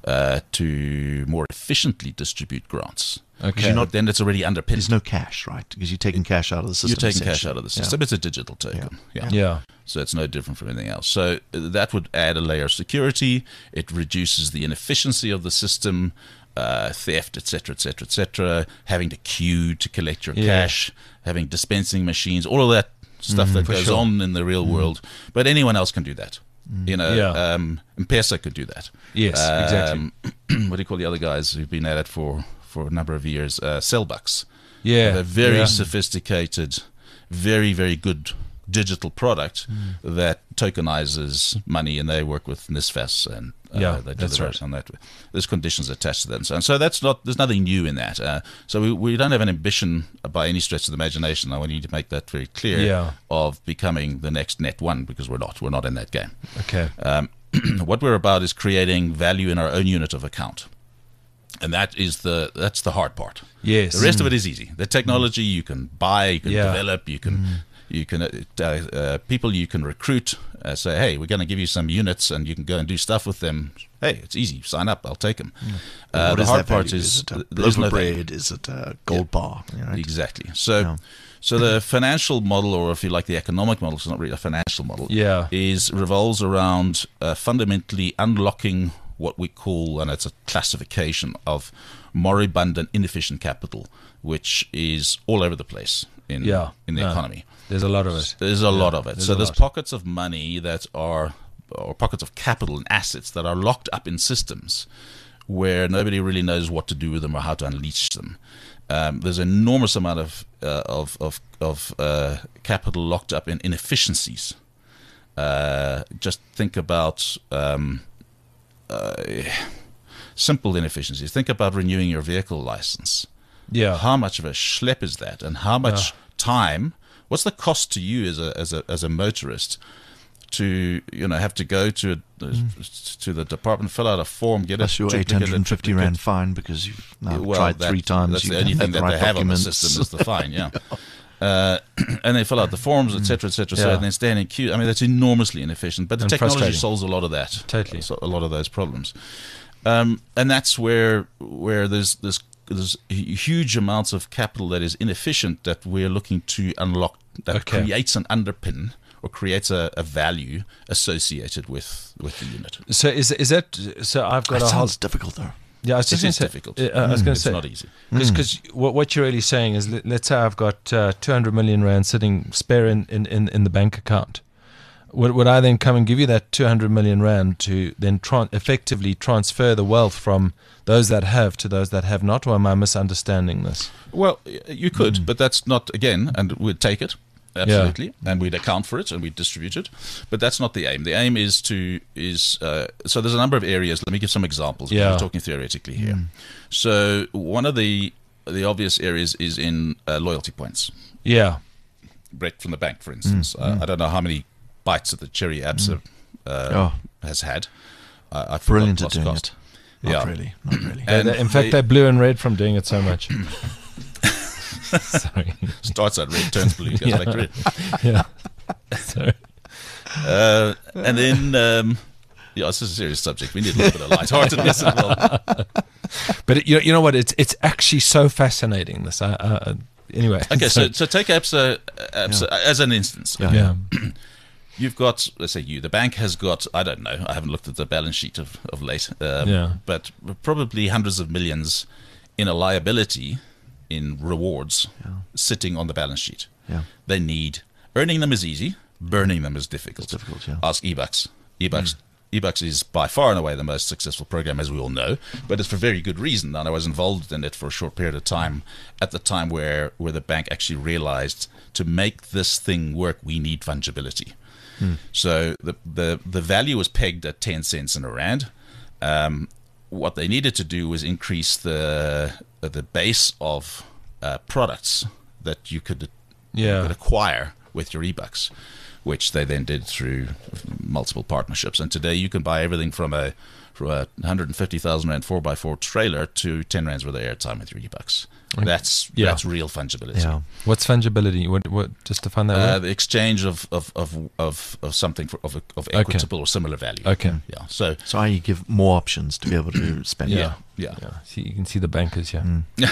Speaker 5: uh, to more efficiently distribute grants.
Speaker 3: Okay.
Speaker 5: You're not, then it's already underpinned.
Speaker 4: There's no cash, right? Because you're taking cash out of the system.
Speaker 5: You're taking cash
Speaker 4: essentially.
Speaker 5: out of the system.
Speaker 4: Yeah.
Speaker 5: It's a digital token. Yeah.
Speaker 3: Yeah.
Speaker 5: So it's no different from anything else. So uh, that would add a layer of security. It reduces the inefficiency of the system, uh, theft, et cetera, et cetera, et cetera. Having to queue to collect your
Speaker 3: Yeah.
Speaker 5: cash, having dispensing machines, all of that stuff that
Speaker 3: for
Speaker 5: goes
Speaker 3: sure.
Speaker 5: on in the real world. But anyone else can do that. You know,
Speaker 3: Yeah.
Speaker 5: um, M-Pesa could do that.
Speaker 3: Yes, exactly.
Speaker 5: Um, what do you call the other guys who've been at it for, for a number of years? Uh, Cellbucks.
Speaker 3: Yeah.
Speaker 5: They're very
Speaker 3: yeah.
Speaker 5: sophisticated, very, very good digital product that tokenizes money, and they work with NISFAS, and uh,
Speaker 3: Yeah,
Speaker 5: they
Speaker 3: that's
Speaker 5: deliver
Speaker 3: right.
Speaker 5: it on that. There's conditions attached to that, and so, and so that's not. There's nothing new in that. Uh, so we, we don't have an ambition by any stretch of the imagination. I want you to make that very clear.
Speaker 3: Yeah.
Speaker 5: Of becoming the next Net One, because we're not. We're not in that game.
Speaker 3: Okay.
Speaker 5: Um, what we're about is creating value in our own unit of account. And that is the that's the hard part.
Speaker 3: Yes.
Speaker 5: The rest of it is easy. The technology you can buy, you can
Speaker 3: Yeah.
Speaker 5: develop, you can you can uh, uh, people you can recruit. Uh, say, hey, we're going to give you some units, and you can go and do stuff with them. Hey, it's easy. Sign up. I'll take them. Uh,
Speaker 4: what
Speaker 5: the
Speaker 4: is
Speaker 5: hard
Speaker 4: that
Speaker 5: part
Speaker 4: value?
Speaker 5: is
Speaker 4: Is it a
Speaker 5: there's
Speaker 4: loaf
Speaker 5: no
Speaker 4: of
Speaker 5: value.
Speaker 4: bread? Is it a gold bar? You know, right?
Speaker 5: Exactly. So,
Speaker 4: Yeah.
Speaker 5: so the financial model, or if you like, the economic model, it's not really a financial model.
Speaker 3: Yeah.
Speaker 5: Is revolves around uh, fundamentally unlocking what we call, and it's a classification of moribund and inefficient capital, which is all over the place in
Speaker 3: Yeah.
Speaker 5: in the
Speaker 3: No.
Speaker 5: economy.
Speaker 3: There's a lot of it.
Speaker 5: There's a lot of it.
Speaker 3: there's
Speaker 5: So
Speaker 3: a
Speaker 5: there's
Speaker 3: lot.
Speaker 5: pockets of money that are, or pockets of capital and assets that are locked up in systems where nobody really knows what to do with them or how to unleash them. Um, there's an enormous amount of uh, of of, of uh, capital locked up in inefficiencies. Uh, just think about um, uh, simple inefficiencies. Think about renewing your vehicle license.
Speaker 3: Yeah.
Speaker 5: How much of a schlep is that, and how much time? What's the cost to you as a as a as a motorist to you know have to go to a, to the department, fill out a form, get
Speaker 4: Plus
Speaker 5: a
Speaker 4: your eight
Speaker 5: duplicate,
Speaker 4: hundred and fifty
Speaker 5: a
Speaker 4: rand
Speaker 5: duplicate.
Speaker 4: fine because you've now
Speaker 5: Well,
Speaker 4: tried
Speaker 5: that-
Speaker 4: three times.
Speaker 5: That's
Speaker 4: you
Speaker 5: the only
Speaker 4: haven't
Speaker 5: thing
Speaker 4: had
Speaker 5: that
Speaker 4: the
Speaker 5: they
Speaker 4: right
Speaker 5: have on the
Speaker 4: documents.
Speaker 5: system is the fine. Yeah. Uh, and they fill out the forms, et cetera, et cetera. So
Speaker 3: Yeah.
Speaker 5: then stand in queue. I mean, that's enormously inefficient. But the
Speaker 3: And
Speaker 5: technology
Speaker 3: frustrating.
Speaker 5: solves a lot of that.
Speaker 3: Totally.
Speaker 5: So- a lot of those problems. Um, and that's where where there's there's there's huge amounts of capital that is inefficient that we're looking to unlock. That
Speaker 3: Okay.
Speaker 5: creates an underpin or creates a, a value associated with with the unit.
Speaker 3: So is is that so? I've got
Speaker 4: That
Speaker 3: a whole.
Speaker 4: sounds difficult, though.
Speaker 3: Yeah, I was
Speaker 5: It
Speaker 3: just going
Speaker 5: is
Speaker 3: to say.
Speaker 5: difficult.
Speaker 3: uh, I was going to
Speaker 5: It's
Speaker 3: say
Speaker 5: not easy.
Speaker 3: because what what you're really saying is, let, let's say I've got uh, two hundred million rand sitting spare in, in, in, in the bank account. Would would I then come and give you that two hundred million rand to then tran- effectively transfer the wealth from those that have to those that have not, or am I misunderstanding this?
Speaker 5: Well, y- you could,
Speaker 3: Hmm.
Speaker 5: but that's not, again, and we'd take it, absolutely, and we'd account for it and we'd distribute it, but that's not the aim. The aim is to, is uh, so there's a number of areas. Let me give some examples.
Speaker 3: Yeah.
Speaker 5: We're talking theoretically here. So one of the the obvious areas is in uh, loyalty points.
Speaker 3: Yeah,
Speaker 5: Brett from the bank, for instance. Uh, I don't know how many bites of the Cherry Absa uh,
Speaker 4: Oh.
Speaker 5: has had. I I forgot
Speaker 4: Brilliant at
Speaker 5: what's
Speaker 4: doing
Speaker 5: cost.
Speaker 4: it. Not
Speaker 5: Yeah.
Speaker 4: really. Not really.
Speaker 3: They-
Speaker 5: And
Speaker 3: they- in fact,
Speaker 5: they-
Speaker 3: they're blue and red from doing it so much. Sorry.
Speaker 5: Starts out red, turns blue, goes back to red.
Speaker 3: Yeah. Sorry.
Speaker 5: Uh, and then, um, yeah, this is a serious subject. We need a little bit of lightheartedness as well.
Speaker 3: But it, you you know what? It's it's actually so fascinating. This. I, uh, anyway.
Speaker 5: Okay, so so take Absa, Absa as an instance.
Speaker 4: Yeah.
Speaker 3: yeah.
Speaker 5: You've got, let's say you, the bank has got, I don't know, I haven't looked at the balance sheet of, of late, um,
Speaker 3: Yeah.
Speaker 5: but probably hundreds of millions in a liability in rewards sitting on the balance sheet.
Speaker 4: Yeah.
Speaker 5: They need, earning them is easy, burning them is difficult.
Speaker 4: It's difficult, yeah.
Speaker 5: Ask eBucks. eBucks. eBucks is by far and away the most successful program, as we all know, but it's for very good reason. And I was involved in it for a short period of time at the time where, where the bank actually realized to make this thing work, we need fungibility. So the, the the value was pegged at ten cents in a rand. Um, what they needed to do was increase the the base of uh, products that you could,
Speaker 3: Yeah.
Speaker 5: you could acquire with your eBucks, which they then did through multiple partnerships. And today you can buy everything from a from a one hundred fifty thousand rand four by four trailer to ten rands worth of airtime with your e-bucks. That's
Speaker 3: Yeah.
Speaker 5: that's real fungibility.
Speaker 4: Yeah.
Speaker 3: What's fungibility? What? What? Just define that.
Speaker 5: Uh,
Speaker 3: word?
Speaker 5: the exchange of of of of, of something for, of of equitable or similar value.
Speaker 3: Okay.
Speaker 5: Yeah. So
Speaker 4: So I give more options to be able to spend.
Speaker 3: Yeah.
Speaker 5: yeah, yeah.
Speaker 3: Yeah. See, you can see the bankers here.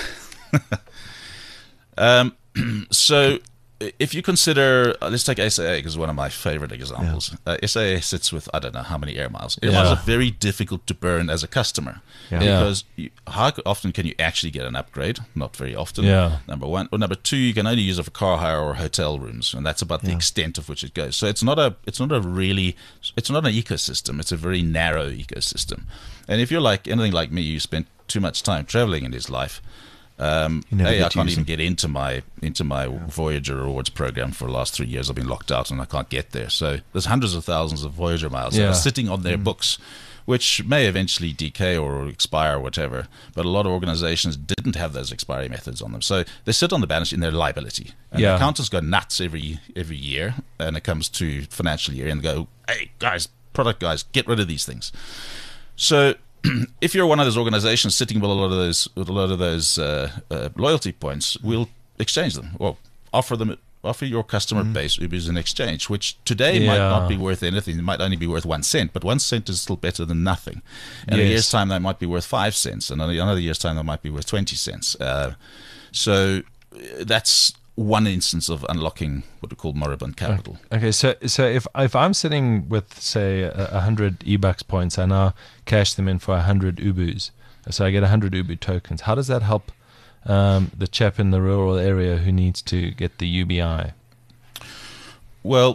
Speaker 5: Um, so if you consider, uh, let's take S A A because one of my favorite examples. Uh, S A A sits with I don't know how many air miles. Air miles
Speaker 3: Yeah.
Speaker 5: are very difficult to burn as a customer
Speaker 4: Yeah.
Speaker 3: Yeah.
Speaker 5: because you, how often can you actually get an upgrade? Not very often.
Speaker 3: Yeah.
Speaker 5: Number one, or number two, you can only use it for car hire or hotel rooms, and that's about the
Speaker 4: Yeah.
Speaker 5: extent of which it goes. So it's not a, it's not a really, it's not an ecosystem. It's a very narrow ecosystem. And if you're like anything like me, you spent too much time traveling in this life. Um,
Speaker 4: You never
Speaker 5: hey,
Speaker 4: get
Speaker 5: I
Speaker 4: to
Speaker 5: can't
Speaker 4: use
Speaker 5: even
Speaker 4: them.
Speaker 5: get into my into my Voyager rewards program for the last three years. I've been locked out and I can't get there. So there's hundreds of thousands of Voyager miles that
Speaker 3: Yeah.
Speaker 5: are sitting on their books, which may eventually decay or expire or whatever. But a lot of organizations didn't have those expiry methods on them, so they sit on the balance sheet in their liability. And
Speaker 3: Yeah.
Speaker 5: the accountants go nuts every every year, and it comes to financial year and go, "Hey guys, product guys, get rid of these things." So if you're one of those organizations sitting with a lot of those with a lot of those uh, uh, loyalty points, we'll exchange them. Well, offer them, offer your customer base Ubers in exchange, which today might
Speaker 3: Yeah.
Speaker 5: not be worth anything. It might only be worth one cent, but one cent is still better than nothing. In a
Speaker 3: Yes.
Speaker 5: year's time, they might be worth five cents, and in another year's time, they might be worth twenty cents. Uh, so uh, that's one instance of unlocking what we call moribund capital.
Speaker 3: Okay, so so if if I'm sitting with say a, a hundred e-bucks points, I now cash them in for a hundred Ubus, so I get a hundred Ubu tokens. How does that help um, the chap in the rural area who needs to get the U B I?
Speaker 5: Well,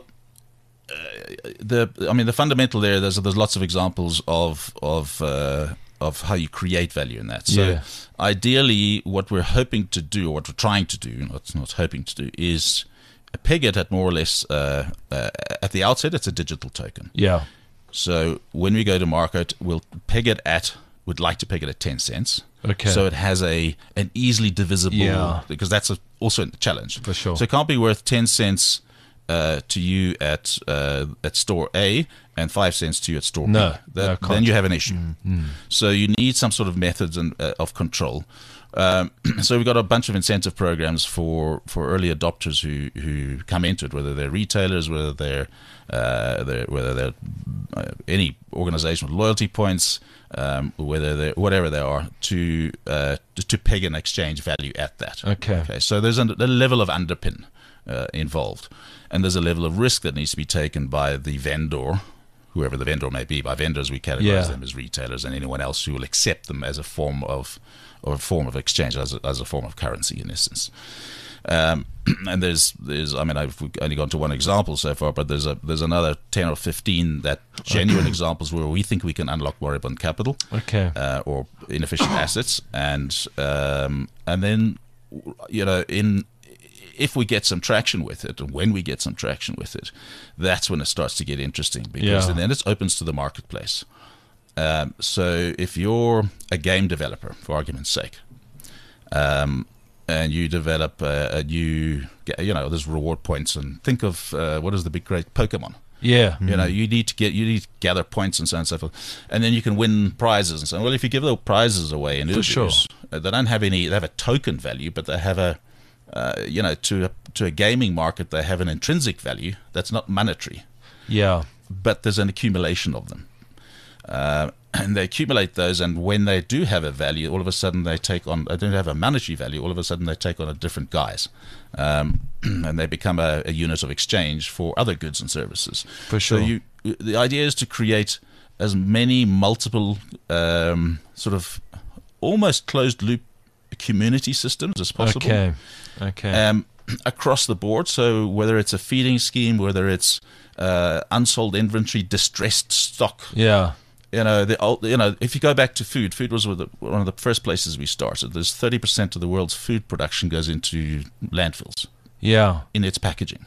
Speaker 5: uh, the I mean the fundamental there. There's there's lots of examples of of uh, of how you create value in that. So
Speaker 3: Yeah.
Speaker 5: ideally, what we're hoping to do, or what we're trying to do, not not hoping to do, is peg it at more or less uh, uh, at the outset. It's a digital token.
Speaker 3: Yeah,
Speaker 5: So when we go to market, we'll peg it at. Would like to peg it at ten cents.
Speaker 3: Okay.
Speaker 5: So it has a an easily divisible,
Speaker 3: Yeah.
Speaker 5: because that's a, also a challenge.
Speaker 3: For sure.
Speaker 5: So it can't be worth ten cents uh, to you at uh, at store A and five cents to you at store
Speaker 3: No,
Speaker 5: B.
Speaker 3: no, it
Speaker 5: That,
Speaker 3: can't.
Speaker 5: then you have an issue. So you need some sort of methods and, uh, of control. Um, so we've got a bunch of incentive programs for, for early adopters who, who come into it, whether they're retailers, whether they're, uh, they're whether they're uh, any organization with loyalty points, um, whether they whatever they are, to uh, to to peg and exchange value at that.
Speaker 3: Okay.
Speaker 5: Okay. So there's a, a level of underpin uh, involved, and there's a level of risk that needs to be taken by the vendor, whoever the vendor may be. By vendors, we categorize
Speaker 3: Yeah.
Speaker 5: them as retailers and anyone else who will accept them as a form of, or a form of exchange, as a, as a form of currency, in essence. Um, and there's, there's, I mean, I've only gone to one example so far, but there's a, there's another ten or fifteen that genuine examples where we think we can unlock moribund capital,
Speaker 3: Okay.
Speaker 5: uh, or inefficient assets, and um, and then, you know, in if we get some traction with it, and when we get some traction with it, that's when it starts to get interesting, because
Speaker 3: Yeah.
Speaker 5: then it opens to the marketplace. Um, so if you're a game developer, for argument's sake, um, and you develop a, a new, you know, there's reward points, and think of uh, what is the big great Pokemon.
Speaker 3: Yeah.
Speaker 5: You know, you need to get, you need to gather points and so on and so forth, and then you can win prizes and so on. Well, if you give those prizes away in
Speaker 3: For
Speaker 5: Ubers,
Speaker 3: sure.
Speaker 5: uh, they don't have any. They have a token value, but they have a, uh, you know, to a, to a gaming market, they have an intrinsic value that's not monetary,
Speaker 3: Yeah.
Speaker 5: but there's an accumulation of them. Uh, and they accumulate those, and when they do have a value, all of a sudden they take on, they don't have a monetary value, all of a sudden they take on a different guise. Um, and they become a, a unit of exchange for other goods and services.
Speaker 3: For sure.
Speaker 5: So you, the idea is to create as many multiple um, sort of almost closed loop community systems as possible.
Speaker 3: Okay. Okay.
Speaker 5: Um, across the board. So whether it's a feeding scheme, whether it's uh, unsold inventory, distressed stock.
Speaker 3: yeah.
Speaker 5: You know, the old, you know, if you go back to food, food was one of the first places we started. There's thirty percent of the world's food production goes into landfills
Speaker 3: Yeah.
Speaker 5: in its packaging.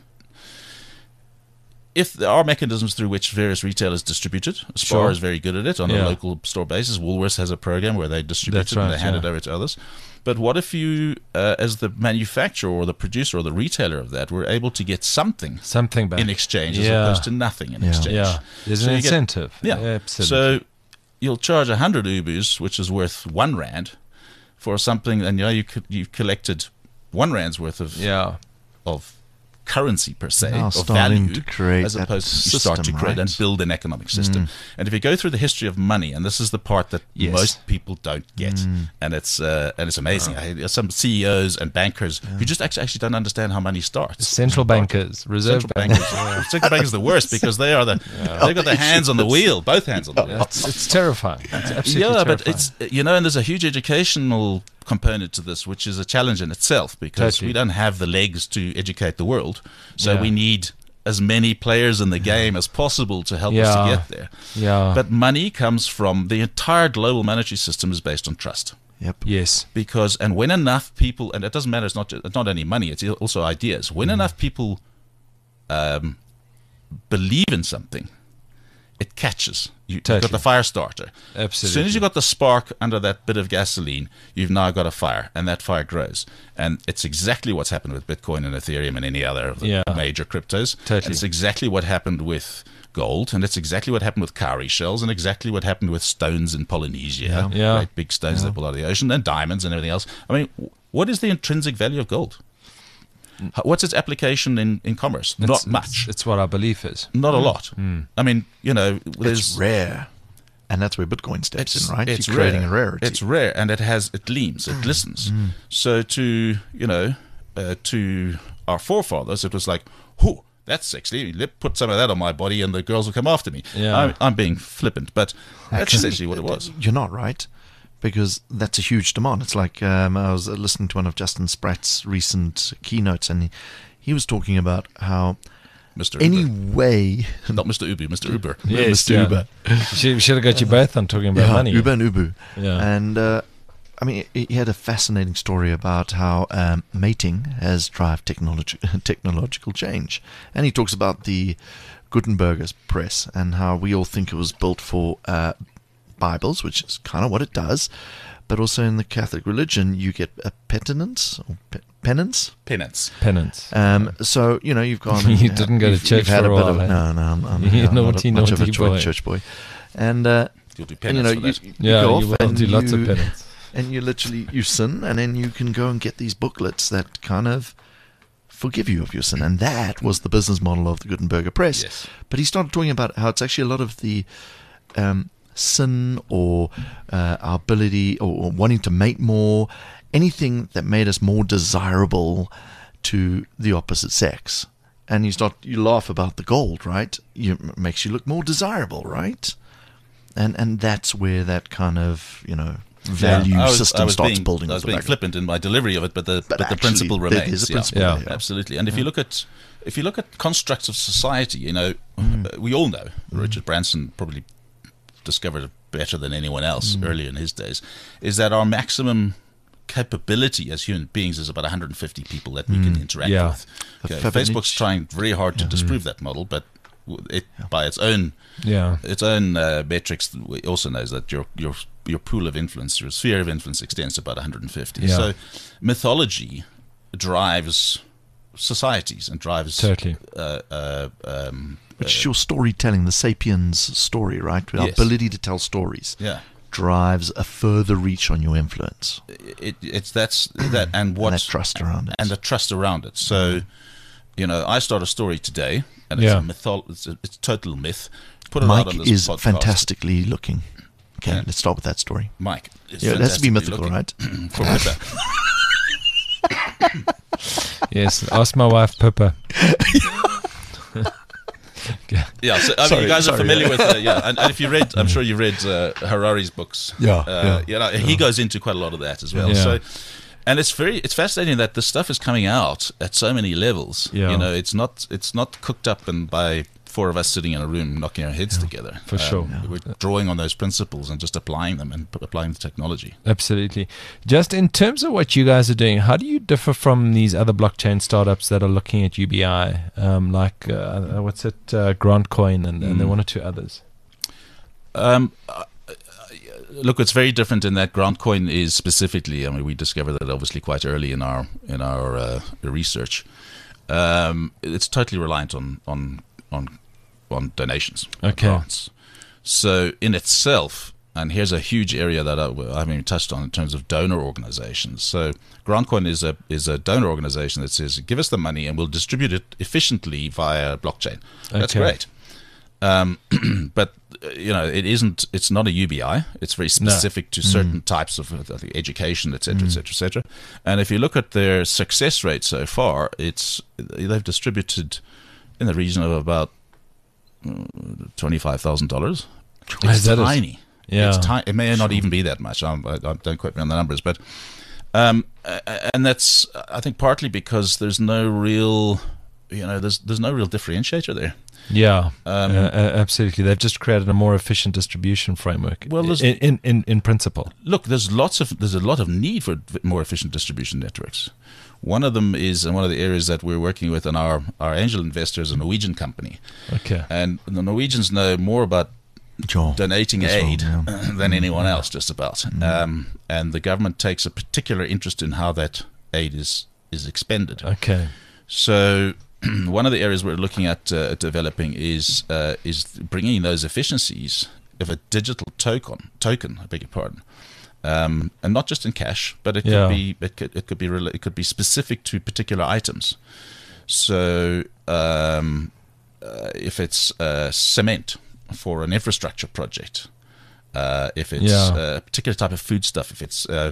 Speaker 5: If there are mechanisms through which various retailers distribute it, Spar
Speaker 3: Sure.
Speaker 5: is very good at it on
Speaker 3: Yeah.
Speaker 5: a local store basis. Woolworths has a program where they distribute
Speaker 3: That's
Speaker 5: it and
Speaker 3: right,
Speaker 5: they hand
Speaker 3: yeah.
Speaker 5: it over to others. But what if you, uh, as the manufacturer or the producer or the retailer of that, were able to get something
Speaker 3: Something back.
Speaker 5: in exchange as
Speaker 3: Yeah.
Speaker 5: opposed to nothing in
Speaker 4: Yeah.
Speaker 5: exchange?
Speaker 3: Yeah. There's
Speaker 5: So
Speaker 3: an
Speaker 5: you get-
Speaker 3: incentive.
Speaker 5: Yeah.
Speaker 3: Absolutely.
Speaker 5: So you'll charge a hundred ubus, which is worth one rand, for something, and you know you co- you've collected one rand's worth of
Speaker 3: Yeah.
Speaker 5: of currency per se,
Speaker 4: Now
Speaker 5: of
Speaker 4: starting
Speaker 5: value,
Speaker 4: to create
Speaker 5: as
Speaker 4: that
Speaker 5: opposed to you
Speaker 4: system,
Speaker 5: start to create
Speaker 4: right?
Speaker 5: and build an economic system.
Speaker 4: Mm.
Speaker 5: And if you go through the history of money, and this is the part that
Speaker 3: Yes.
Speaker 5: most people don't get,
Speaker 4: Mm.
Speaker 5: and it's uh, and it's amazing. I, there's some C E Os and bankers who just actually, actually don't understand how money starts.
Speaker 3: Central bankers, reserve
Speaker 5: Central
Speaker 3: bankers.
Speaker 5: bankers, central bankers are the worst because they are the they've got their hands on the wheel, both hands on the wheel.
Speaker 3: It's, it's terrifying. It's absolutely
Speaker 5: Yeah,
Speaker 3: terrifying.
Speaker 5: but it's you know, and there's a huge educational component to this, which is a challenge in itself because
Speaker 3: Totally.
Speaker 5: we don't have the legs to educate the world, so
Speaker 3: Yeah.
Speaker 5: we need as many players in the game as possible to help us
Speaker 3: Yeah.
Speaker 5: to get there.
Speaker 3: yeah.
Speaker 5: But money comes from the entire global monetary system is based on trust.
Speaker 4: Yep.
Speaker 3: yes.
Speaker 5: Because and when enough people, and it doesn't matter, it's not ju- it's not only money, it's also ideas. When enough people um, believe in something, it catches. You, You've
Speaker 3: Totally.
Speaker 5: got the fire starter. As soon
Speaker 3: Absolutely.
Speaker 5: as you got the spark under that bit of gasoline, you've now got a fire, and that fire grows. And it's exactly what's happened with Bitcoin and Ethereum and any other of the
Speaker 3: Yeah.
Speaker 5: major cryptos.
Speaker 3: Totally.
Speaker 5: And it's exactly what happened with gold, and it's exactly what happened with cowrie shells, and exactly what happened with stones in Polynesia.
Speaker 3: Yeah.
Speaker 5: Great big stones that pull out of the ocean, and diamonds and everything else. I mean, w- what is the intrinsic value of gold? How- What's its application in, in commerce?
Speaker 3: It's-
Speaker 5: Not
Speaker 3: it's-
Speaker 5: much.
Speaker 3: It's, what our belief is.
Speaker 5: Not a lot. I mean, you know,
Speaker 4: It's
Speaker 5: there's
Speaker 4: rare. And that's where Bitcoin steps
Speaker 5: it's,
Speaker 4: in, right?
Speaker 5: it's
Speaker 4: You're creating
Speaker 5: rare.
Speaker 4: a rarity.
Speaker 5: It's rare, and it has it gleams, it glistens. So to you know, uh, to our forefathers, it was like, "Whoo, that's sexy. Let put some of that on my body, and the girls will come after me."
Speaker 3: Yeah.
Speaker 5: I'm, I'm being flippant, but that's
Speaker 4: Actually,
Speaker 5: essentially what it was.
Speaker 4: You're not right, because that's a huge demand. It's like um, I was listening to one of Justin Spratt's recent keynotes, and he, he was talking about how
Speaker 5: Mister
Speaker 4: any
Speaker 5: Uber.
Speaker 4: way,
Speaker 5: Not Mister Uber, Mister Uber.
Speaker 3: Yes,
Speaker 4: Mister
Speaker 3: yeah.
Speaker 4: Uber,
Speaker 3: Should, we should have got you both on talking about
Speaker 4: yeah,
Speaker 3: money.
Speaker 4: Uber and Ubu,
Speaker 3: Yeah.
Speaker 4: and uh, I mean, he he had a fascinating story about how um, mating has driven technology, technological change, and he talks about the Gutenberg's press and how we all think it was built for uh, Bibles, which is kind of what it does, but also in the Catholic religion, you get a penitence or pe- penance.
Speaker 5: Penance.
Speaker 3: Penance.
Speaker 4: Um, so you know you've gone. And,
Speaker 3: You
Speaker 4: uh,
Speaker 3: didn't go to
Speaker 4: you've-
Speaker 3: church
Speaker 4: you've had
Speaker 3: for a
Speaker 4: a bit
Speaker 3: while,
Speaker 4: of
Speaker 3: eh?
Speaker 4: no, no, I'm, I'm,
Speaker 3: You
Speaker 4: I'm not
Speaker 3: naughty,
Speaker 4: a, much of a
Speaker 3: naughty
Speaker 4: church,
Speaker 3: boy.
Speaker 4: church boy, and uh,
Speaker 5: You'll do
Speaker 4: and, you
Speaker 5: penance
Speaker 4: know
Speaker 5: for
Speaker 4: you,
Speaker 5: that.
Speaker 4: you
Speaker 3: Yeah,
Speaker 4: go
Speaker 3: you
Speaker 4: off
Speaker 3: will
Speaker 4: and
Speaker 3: do lots
Speaker 4: you-
Speaker 3: of penance.
Speaker 4: and you literally you sin, and then you can go and get these booklets that kind of forgive you of your sin, and that was the business model of the Gutenberg press.
Speaker 5: Yes.
Speaker 4: But he started talking about how it's actually a lot of the um, sin or uh, our ability or, or wanting to mate more, anything that made us more desirable to the opposite sex. And you start you laugh about the gold, right? You, it makes you look more desirable, right? And and that's where that kind of you know value
Speaker 5: I was- I
Speaker 4: system
Speaker 5: was
Speaker 4: starts
Speaker 5: being,
Speaker 4: building.
Speaker 5: I
Speaker 4: off
Speaker 5: was
Speaker 4: the
Speaker 5: being
Speaker 4: back of it.
Speaker 5: flippant in my delivery of it, but the but,
Speaker 4: But
Speaker 5: the
Speaker 4: actually,
Speaker 5: principle
Speaker 4: there
Speaker 5: remains.
Speaker 4: is a
Speaker 5: yeah.
Speaker 4: principle
Speaker 3: Yeah.
Speaker 4: there, yeah.
Speaker 5: Absolutely. And if you look at if you look at constructs of society, you know, uh, we all know Richard Branson probably discovered it better than anyone else earlier in his days, is that our maximum capability as human beings is about one hundred fifty people that we can interact
Speaker 3: Yeah.
Speaker 5: with.
Speaker 4: The
Speaker 5: Okay,
Speaker 4: Fibonacci.
Speaker 5: Facebook's trying very hard to disprove that model, but w- it by its own
Speaker 3: Yeah.
Speaker 5: its own uh, metrics we also knows that your your your pool of influence, your sphere of influence extends to about one hundred fifty.
Speaker 3: Yeah.
Speaker 5: So mythology drives societies and drives
Speaker 3: Totally.
Speaker 5: uh, uh, um,
Speaker 4: Which is your storytelling, the sapiens story, right? Our
Speaker 5: Yes.
Speaker 4: ability to tell stories
Speaker 5: yeah.
Speaker 4: drives a further reach on your influence
Speaker 5: It, it's that's that and
Speaker 4: and
Speaker 5: what
Speaker 4: that trust around it.
Speaker 5: and the trust around it. So, you know, I start a story today, and it's
Speaker 3: Yeah.
Speaker 5: a mythol. It's a it's a total myth. Put it out on
Speaker 4: Mike
Speaker 5: this
Speaker 4: is
Speaker 5: podcast.
Speaker 4: fantastically looking. Okay,
Speaker 5: Yeah.
Speaker 4: let's start with that story.
Speaker 5: Mike, is
Speaker 4: Yeah, it has to be
Speaker 5: fantastically
Speaker 4: mythical,
Speaker 5: looking
Speaker 4: right?
Speaker 5: For Pippa.
Speaker 3: Yes. Ask my wife, Pippa.
Speaker 5: Yeah, so I mean,
Speaker 4: Sorry,
Speaker 5: you guys are
Speaker 4: sorry,
Speaker 5: familiar
Speaker 4: yeah.
Speaker 5: with uh, yeah, and, and if you read, I'm sure you read uh, Harari's books.
Speaker 4: Yeah,
Speaker 5: uh,
Speaker 4: yeah,
Speaker 5: you know, he goes into quite a lot of that as well.
Speaker 3: Yeah.
Speaker 5: So, and it's very, it's fascinating that this stuff is coming out at so many levels.
Speaker 3: Yeah.
Speaker 5: You know, it's not, it's not cooked up and by four of us sitting in a room knocking our heads together. Um,
Speaker 3: for sure.
Speaker 5: We're drawing on those principles and just applying them and p- applying the technology.
Speaker 3: Absolutely. Just in terms of what you guys are doing, how do you differ from these other blockchain startups that are looking at U B I, um, like uh, what's it, uh, GrantCoin, and, and there are one or two others?
Speaker 5: Um, uh, uh, look, it's very different in that GrantCoin is specifically. I mean, we discovered that obviously quite early in our in our uh, research. Um, it's totally reliant on on on on donations, on
Speaker 3: Okay.
Speaker 5: grants. So in itself, and here's a huge area that I, I haven't even touched on in terms of donor organizations. So GrantCoin is a is a donor organization that says, give us the money and we'll distribute it efficiently via blockchain. That's
Speaker 3: Okay.
Speaker 5: great. Um, but uh, you know, it isn't. It's not a U B I. It's very specific to certain types of uh, the education, et cetera, et cetera, et cetera. And if you look at their success rate so far, it's they've distributed in the region of about uh, twenty-five thousand dollars. It's
Speaker 3: That is-
Speaker 5: tiny.
Speaker 3: Yeah.
Speaker 5: It's tiny. It may not even be that much. I'm, I, I don't quote me on the numbers, but um, a- and that's I think partly because there's no real, you know, there's there's no real differentiator there.
Speaker 3: Yeah,
Speaker 5: Um,
Speaker 3: uh, uh, absolutely. They've just created a more efficient distribution framework.
Speaker 5: Well, there's-
Speaker 3: in, in in in principle.
Speaker 5: Look, there's lots of there's a lot of need for more efficient distribution networks. One of them is, and one of the areas that we're working with, in our our angel investor is a Norwegian company,
Speaker 3: Okay.
Speaker 5: and the Norwegians know more about
Speaker 4: Sure.
Speaker 5: donating
Speaker 4: That's
Speaker 5: aid
Speaker 4: right, yeah.
Speaker 5: than anyone else, just about. Um, and the government takes a particular interest in how that aid is is expended.
Speaker 3: Okay.
Speaker 5: So one of the areas we're looking at uh, developing is uh, is bringing those efficiencies of a digital token. Token, I beg your pardon, um, and not just in cash, but it could
Speaker 3: Yeah.
Speaker 5: be it could it could be rela- it could be specific to particular items. So um, uh, if it's uh, cement for an infrastructure project, uh, if it's
Speaker 3: Yeah.
Speaker 5: a particular type of foodstuff, if it's uh,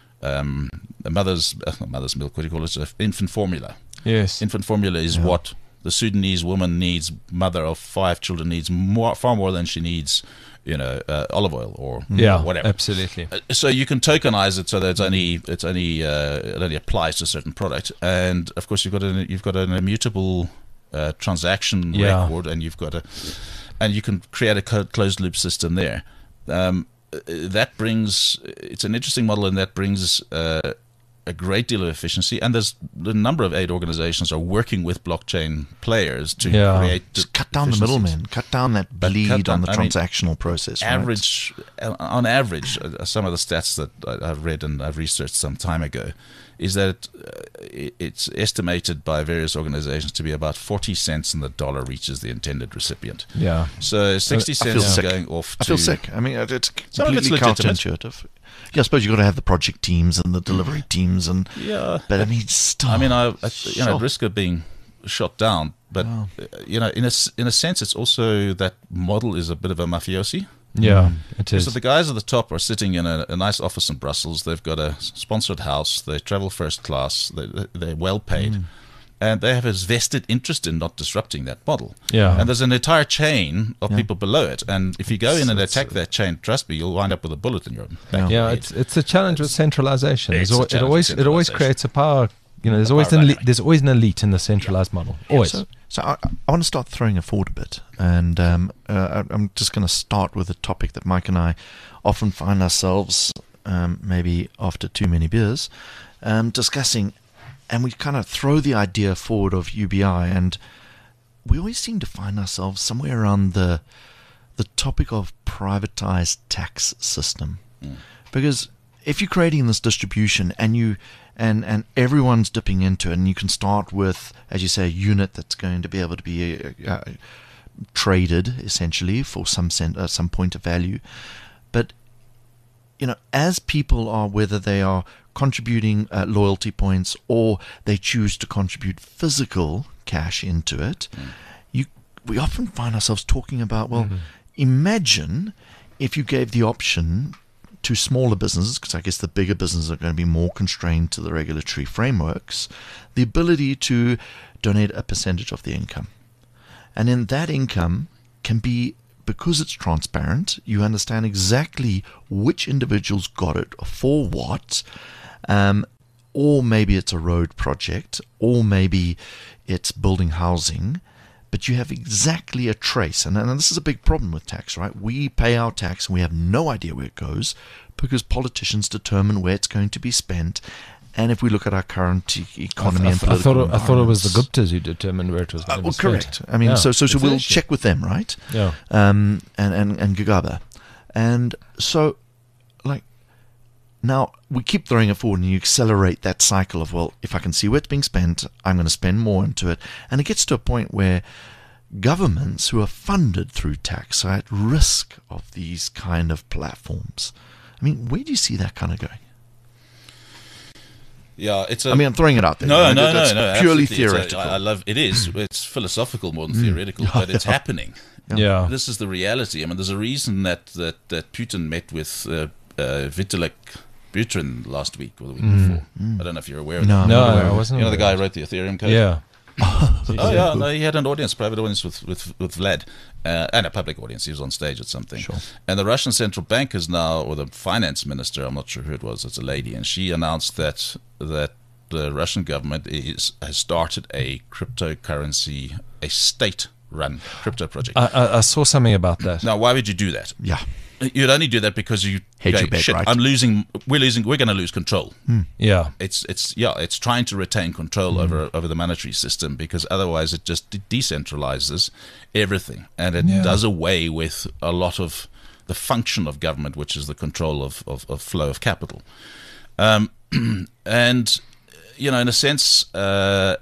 Speaker 5: um, a mother's uh, not mother's milk, what do you call it? Uh, infant formula.
Speaker 3: Yes.
Speaker 5: Infant formula is what the Sudanese woman needs, mother of five children needs more, far more than she needs, you know, uh, olive oil or
Speaker 3: yeah.
Speaker 5: whatever.
Speaker 3: Absolutely.
Speaker 5: Uh, So you can tokenize it so that it's only it's only uh, it only applies to a certain product, and of course you've got an you've got an immutable uh, transaction
Speaker 3: Yeah.
Speaker 5: record, and you've got a and you can create a co- closed loop system there. Um, uh, that brings it's an interesting model, and that brings uh, a great deal of efficiency. And there's a number of aid organizations are working with blockchain players to
Speaker 3: Yeah.
Speaker 5: create
Speaker 4: Just cut down the
Speaker 5: efficiencies.
Speaker 4: middleman, cut down that
Speaker 5: But
Speaker 4: bleed
Speaker 5: cut down-
Speaker 4: on the
Speaker 5: I mean,
Speaker 4: transactional process. right?
Speaker 5: Average, uh, on average, uh, some of the stats that I- I've read and I've researched some time ago, is that uh, i- it's estimated by various organizations to be about forty cents in the dollar reaches the intended recipient.
Speaker 3: Yeah.
Speaker 5: So sixty
Speaker 4: I feel
Speaker 5: cents is
Speaker 4: sick.
Speaker 5: going off
Speaker 4: I
Speaker 5: to...
Speaker 4: feel sick. I mean, it- it's
Speaker 5: Some of it's
Speaker 4: completely
Speaker 5: legitimate.
Speaker 4: counterintuitive. Yeah, I suppose you've got to have the project teams and the delivery teams, and
Speaker 5: Yeah.
Speaker 4: but I mean, still,
Speaker 5: I mean, I, I you know,
Speaker 4: Sure.
Speaker 5: at risk of being shot down, but uh, you know, in a s- in a sense, it's also that model is a bit of a mafiosi.
Speaker 3: Yeah. It
Speaker 5: So
Speaker 3: is.
Speaker 5: the guys at the top are sitting in a, a nice office in Brussels. They've got a sponsored house. They travel first class. They, they're well paid. And they have a vested interest in not disrupting that model.
Speaker 3: Yeah.
Speaker 5: And there's an entire chain of
Speaker 4: Yeah.
Speaker 5: people below it. And if you go in and
Speaker 4: It's-
Speaker 5: attack that chain, trust me, you'll wind up with a bullet in your back. of
Speaker 3: Yeah,
Speaker 5: your head.
Speaker 3: it's it's a challenge with centralization.
Speaker 5: It's
Speaker 3: There's al-
Speaker 5: a
Speaker 3: it
Speaker 5: challenge
Speaker 3: always
Speaker 5: with
Speaker 3: it always
Speaker 5: centralization.
Speaker 3: creates a power. You know, there's
Speaker 5: A
Speaker 3: always
Speaker 5: power
Speaker 3: an elite,
Speaker 5: dynamic.
Speaker 3: there's always an elite in the centralized model. Always.
Speaker 4: So, so I, I want to start throwing it forward a bit, and um, uh, I- I'm just going to start with a topic that Mike and I often find ourselves, um, maybe after too many beers, um, discussing, and we kind of throw the idea forward of U B I, and we always seem to find ourselves somewhere around the the topic of privatized tax system, because if you're creating this distribution and you and and everyone's dipping into it, and you can start with, as you say, a unit that's going to be able to be uh, uh, traded essentially for some cent, uh, some point of value, but you know, as people are, whether they are contributing uh, loyalty points or they choose to contribute physical cash into it, you we often find ourselves talking about, well, imagine if you gave the option to smaller businesses, because I guess the bigger businesses are going to be more constrained to the regulatory frameworks, the ability to donate a percentage of the income. And then that income can be, because it's transparent, you understand exactly which individuals got it for what, um, or maybe it's a road project, or maybe it's building housing, but you have exactly a trace. And, and this is a big problem with tax, right? We pay our tax and we have no idea where it goes because politicians determine where it's going to be spent. And if we look at our current e- economy
Speaker 3: I,
Speaker 4: and
Speaker 3: th- I
Speaker 4: political
Speaker 3: thought it, I thought it was the
Speaker 4: environments-
Speaker 3: Guptas who determined where it was going
Speaker 4: Uh,
Speaker 3: to
Speaker 4: well,
Speaker 3: be spent.
Speaker 4: correct. I mean,
Speaker 3: Yeah,
Speaker 4: so so, so
Speaker 3: it's
Speaker 4: we'll
Speaker 3: actually-
Speaker 4: check with them, right?
Speaker 3: Yeah.
Speaker 4: Um, and and and Gagaba, and so like now we keep throwing it forward, and you accelerate that cycle of, well, if I can see where it's being spent, I'm going to spend more into it, and it gets to a point where governments who are funded through tax are at risk of these kind of platforms. I mean, where do you see that kind of going?
Speaker 5: Yeah, it's a.
Speaker 4: I mean, I'm throwing it out there.
Speaker 5: No,
Speaker 4: right?
Speaker 5: no,
Speaker 4: That's
Speaker 5: no, no.
Speaker 4: purely
Speaker 5: absolutely. It's a-
Speaker 4: theoretical.
Speaker 5: I I love it. Is it's philosophical more than theoretical, but it's happening.
Speaker 3: Yeah.
Speaker 5: This is the reality. I mean, there's a reason that that, that Putin met with uh, uh, Vitalik Buterin last week or the week before. I don't know if you're aware of
Speaker 4: No,
Speaker 5: that.
Speaker 4: I'm
Speaker 3: No,
Speaker 4: not aware
Speaker 3: I
Speaker 4: of it.
Speaker 3: wasn't.
Speaker 5: You know the guy
Speaker 3: aware.
Speaker 5: who wrote the Ethereum code.
Speaker 3: Yeah.
Speaker 5: Oh yeah, no, he had an audience, private audience with with with Vlad, uh, and a public audience. He was on stage at something.
Speaker 4: Sure.
Speaker 5: And the Russian central bank is now, or the finance minister, I'm not sure who it was. It's a lady, and she announced that that the Russian government is has started a cryptocurrency, a state-run crypto project.
Speaker 3: I, I, I saw something about that.
Speaker 5: Now, why would you do that?
Speaker 4: Yeah.
Speaker 5: You'd only do that because you
Speaker 4: Hedge
Speaker 5: go,
Speaker 4: your bet,
Speaker 5: shit,
Speaker 4: right?
Speaker 5: I'm losing. We're losing. We're going to lose control.
Speaker 3: Yeah.
Speaker 5: It's it's yeah. It's trying to retain control over over the monetary system because otherwise it just de- decentralizes everything and it
Speaker 3: Yeah.
Speaker 5: does away with a lot of the function of government, which is the control of of, of flow of capital. Um, and you know, in a sense, uh,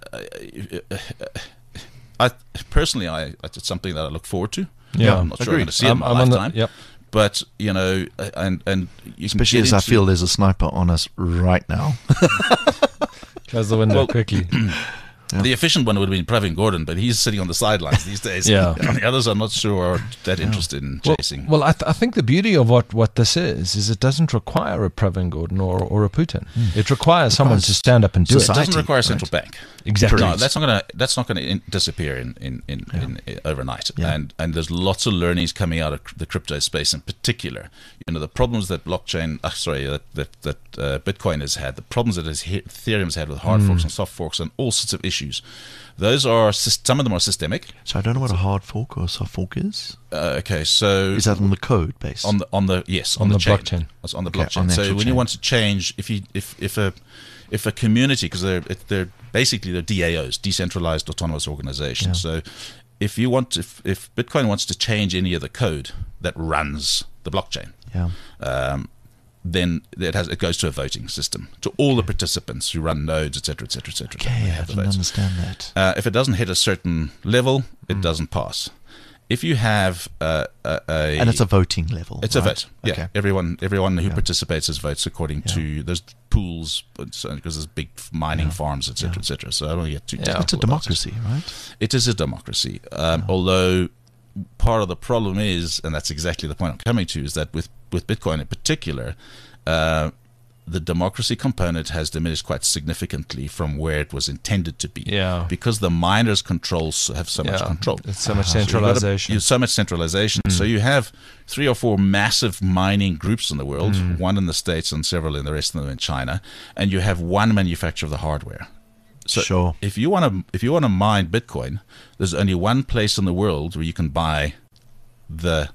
Speaker 5: I personally, I it's something that I look forward to.
Speaker 3: Yeah.
Speaker 5: I'm not sure I'm
Speaker 4: Agreed.
Speaker 5: going to see it in my
Speaker 3: I'm on the-
Speaker 5: lifetime.
Speaker 3: yep.
Speaker 5: But you know, and and you can
Speaker 4: Especially
Speaker 5: get
Speaker 4: as I
Speaker 5: into-
Speaker 4: feel there's a sniper on us right now.
Speaker 3: Close the window quickly.
Speaker 5: the efficient one would have been Pravin Gordon, but he's sitting on the sidelines these days.
Speaker 3: Yeah.
Speaker 5: And the others, I'm not sure are that interested in
Speaker 3: Well,
Speaker 5: chasing.
Speaker 3: well I, th- I think the beauty of what, what this is is it doesn't require a Pravin Gordon or, or a Putin. It requires someone to stand up and do
Speaker 5: it
Speaker 3: it.
Speaker 4: society.
Speaker 5: doesn't require a
Speaker 4: right.
Speaker 5: central bank.
Speaker 3: Exactly.
Speaker 5: No, that's not going to that's not going to disappear in in, in, in, in overnight.
Speaker 4: Yeah.
Speaker 5: And and there's lots of learnings coming out of cr- the crypto space in particular. You know, the problems that blockchain, uh, sorry, that that, that uh, Bitcoin has had, the problems that has, Ethereum's had with hard forks and soft forks and all sorts of issues. Those are sys- some of them are systemic.
Speaker 4: So I don't know what a hard fork or a soft fork is.
Speaker 5: Uh, okay, so
Speaker 4: Is that on the code base?
Speaker 5: on the on the yes on,
Speaker 3: On
Speaker 5: the,
Speaker 3: the
Speaker 5: chain.
Speaker 3: blockchain.
Speaker 5: It's on the
Speaker 4: Okay,
Speaker 5: blockchain.
Speaker 4: on the
Speaker 5: so
Speaker 4: actual
Speaker 5: when you
Speaker 4: chain.
Speaker 5: want to change, if you if if a if a community, because they're it, they're basically they're D A Os, decentralized autonomous organizations. So if you want to, if, if Bitcoin wants to change any of the code that runs the blockchain,
Speaker 4: yeah.
Speaker 5: um, then it has it goes to a voting system to all the participants who run nodes, et cetera, et cetera, et cetera.
Speaker 4: Okay,
Speaker 5: They
Speaker 4: I
Speaker 5: have the
Speaker 4: didn't
Speaker 5: votes.
Speaker 4: understand that.
Speaker 5: Uh, if it doesn't hit a certain level, it doesn't pass. If you have uh, a, a
Speaker 4: And it's a voting level.
Speaker 5: it's a
Speaker 4: right?
Speaker 5: vote. Yeah,
Speaker 4: Okay.
Speaker 5: everyone everyone who
Speaker 4: Yeah.
Speaker 5: participates has votes according to there's pools because there's big mining farms, et cetera, et cetera. So I don't want to get too
Speaker 3: Yeah.
Speaker 5: technical
Speaker 4: It's a
Speaker 5: about
Speaker 4: democracy, right?
Speaker 5: this. It is a democracy, um, although part of the problem is, and that's exactly the point I'm coming to, is that with with Bitcoin in particular. Uh, the democracy component has diminished quite significantly from where it was intended to be.
Speaker 3: Yeah.
Speaker 5: Because the miners controls have so much
Speaker 3: Yeah.
Speaker 5: control.
Speaker 3: It's so much
Speaker 5: So you've got a-
Speaker 3: centralization.
Speaker 5: you- so much centralization. So you have three or four massive mining groups in the world, one in the States and several in the rest of them in China, and you have one manufacturer of the hardware. So
Speaker 4: Sure.
Speaker 5: if you want to if you want to mine Bitcoin, there's only one place in the world where you can buy the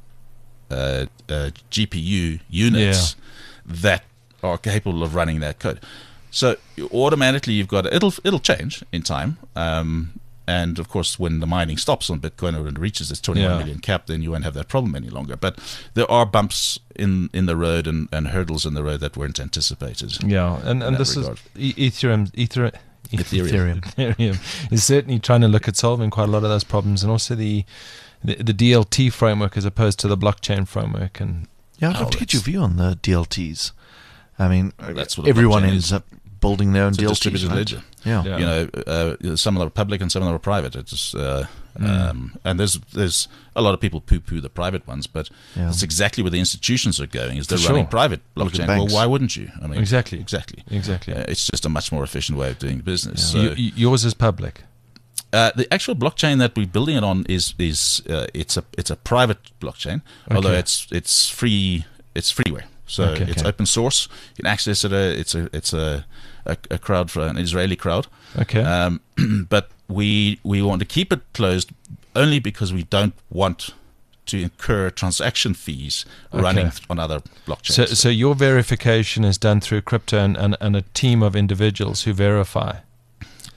Speaker 5: uh, uh, G P U units that are capable of running that code. So you automatically you've got it'll it'll change in time. Um, and of course, when the mining stops on Bitcoin or it reaches its twenty-one
Speaker 3: Yeah.
Speaker 5: million cap, then you won't have that problem any longer. But there are bumps in, in the road and, and hurdles in the road that weren't anticipated.
Speaker 3: Yeah, and, and
Speaker 5: that
Speaker 3: this
Speaker 5: regard.
Speaker 3: is e- Ethereum. Ether,
Speaker 5: Ethereum.
Speaker 3: Ethereum is certainly trying to look at solving quite a lot of those problems, and also the the, the D L T framework as opposed to the blockchain framework. And
Speaker 4: Yeah, I'd
Speaker 5: Oh,
Speaker 4: love to get your
Speaker 5: that's-
Speaker 4: view on the D L Ts. I mean,
Speaker 5: That's what a
Speaker 4: everyone
Speaker 5: blockchain
Speaker 4: ends
Speaker 5: is.
Speaker 4: up building their own
Speaker 5: It's a
Speaker 4: D L Ts.
Speaker 5: distributed
Speaker 4: right?
Speaker 5: ledger.
Speaker 4: Yeah.
Speaker 3: Yeah.
Speaker 5: You know, uh, some of them are public and some of them are private. It's uh, um, and there's there's a lot of people poo-poo the private ones, but
Speaker 4: Yeah.
Speaker 5: that's exactly where the institutions are going. Is they're
Speaker 3: For
Speaker 5: running
Speaker 3: sure.
Speaker 5: private
Speaker 4: Look at
Speaker 5: blockchain? Well,
Speaker 4: banks.
Speaker 5: why wouldn't you? I mean,
Speaker 3: Exactly.
Speaker 5: exactly,
Speaker 3: exactly,
Speaker 5: Uh, it's just a much more efficient way of doing business.
Speaker 3: You-
Speaker 5: So,
Speaker 3: you- yours is public.
Speaker 5: uh, the actual blockchain that we're building it on is is uh, it's a it's a private blockchain, although
Speaker 3: Okay.
Speaker 5: it's it's free it's freeware. So
Speaker 3: Okay.
Speaker 5: it's
Speaker 3: Okay.
Speaker 5: open source. You can access it. Uh, it's a it's a, a a crowd for an Israeli crowd.
Speaker 3: Okay.
Speaker 5: Um, but we we want to keep it closed only because we don't want to incur transaction fees running
Speaker 3: Okay.
Speaker 5: th- on other blockchains.
Speaker 3: so, so your verification is done through crypto and, and, and a team of individuals who verify.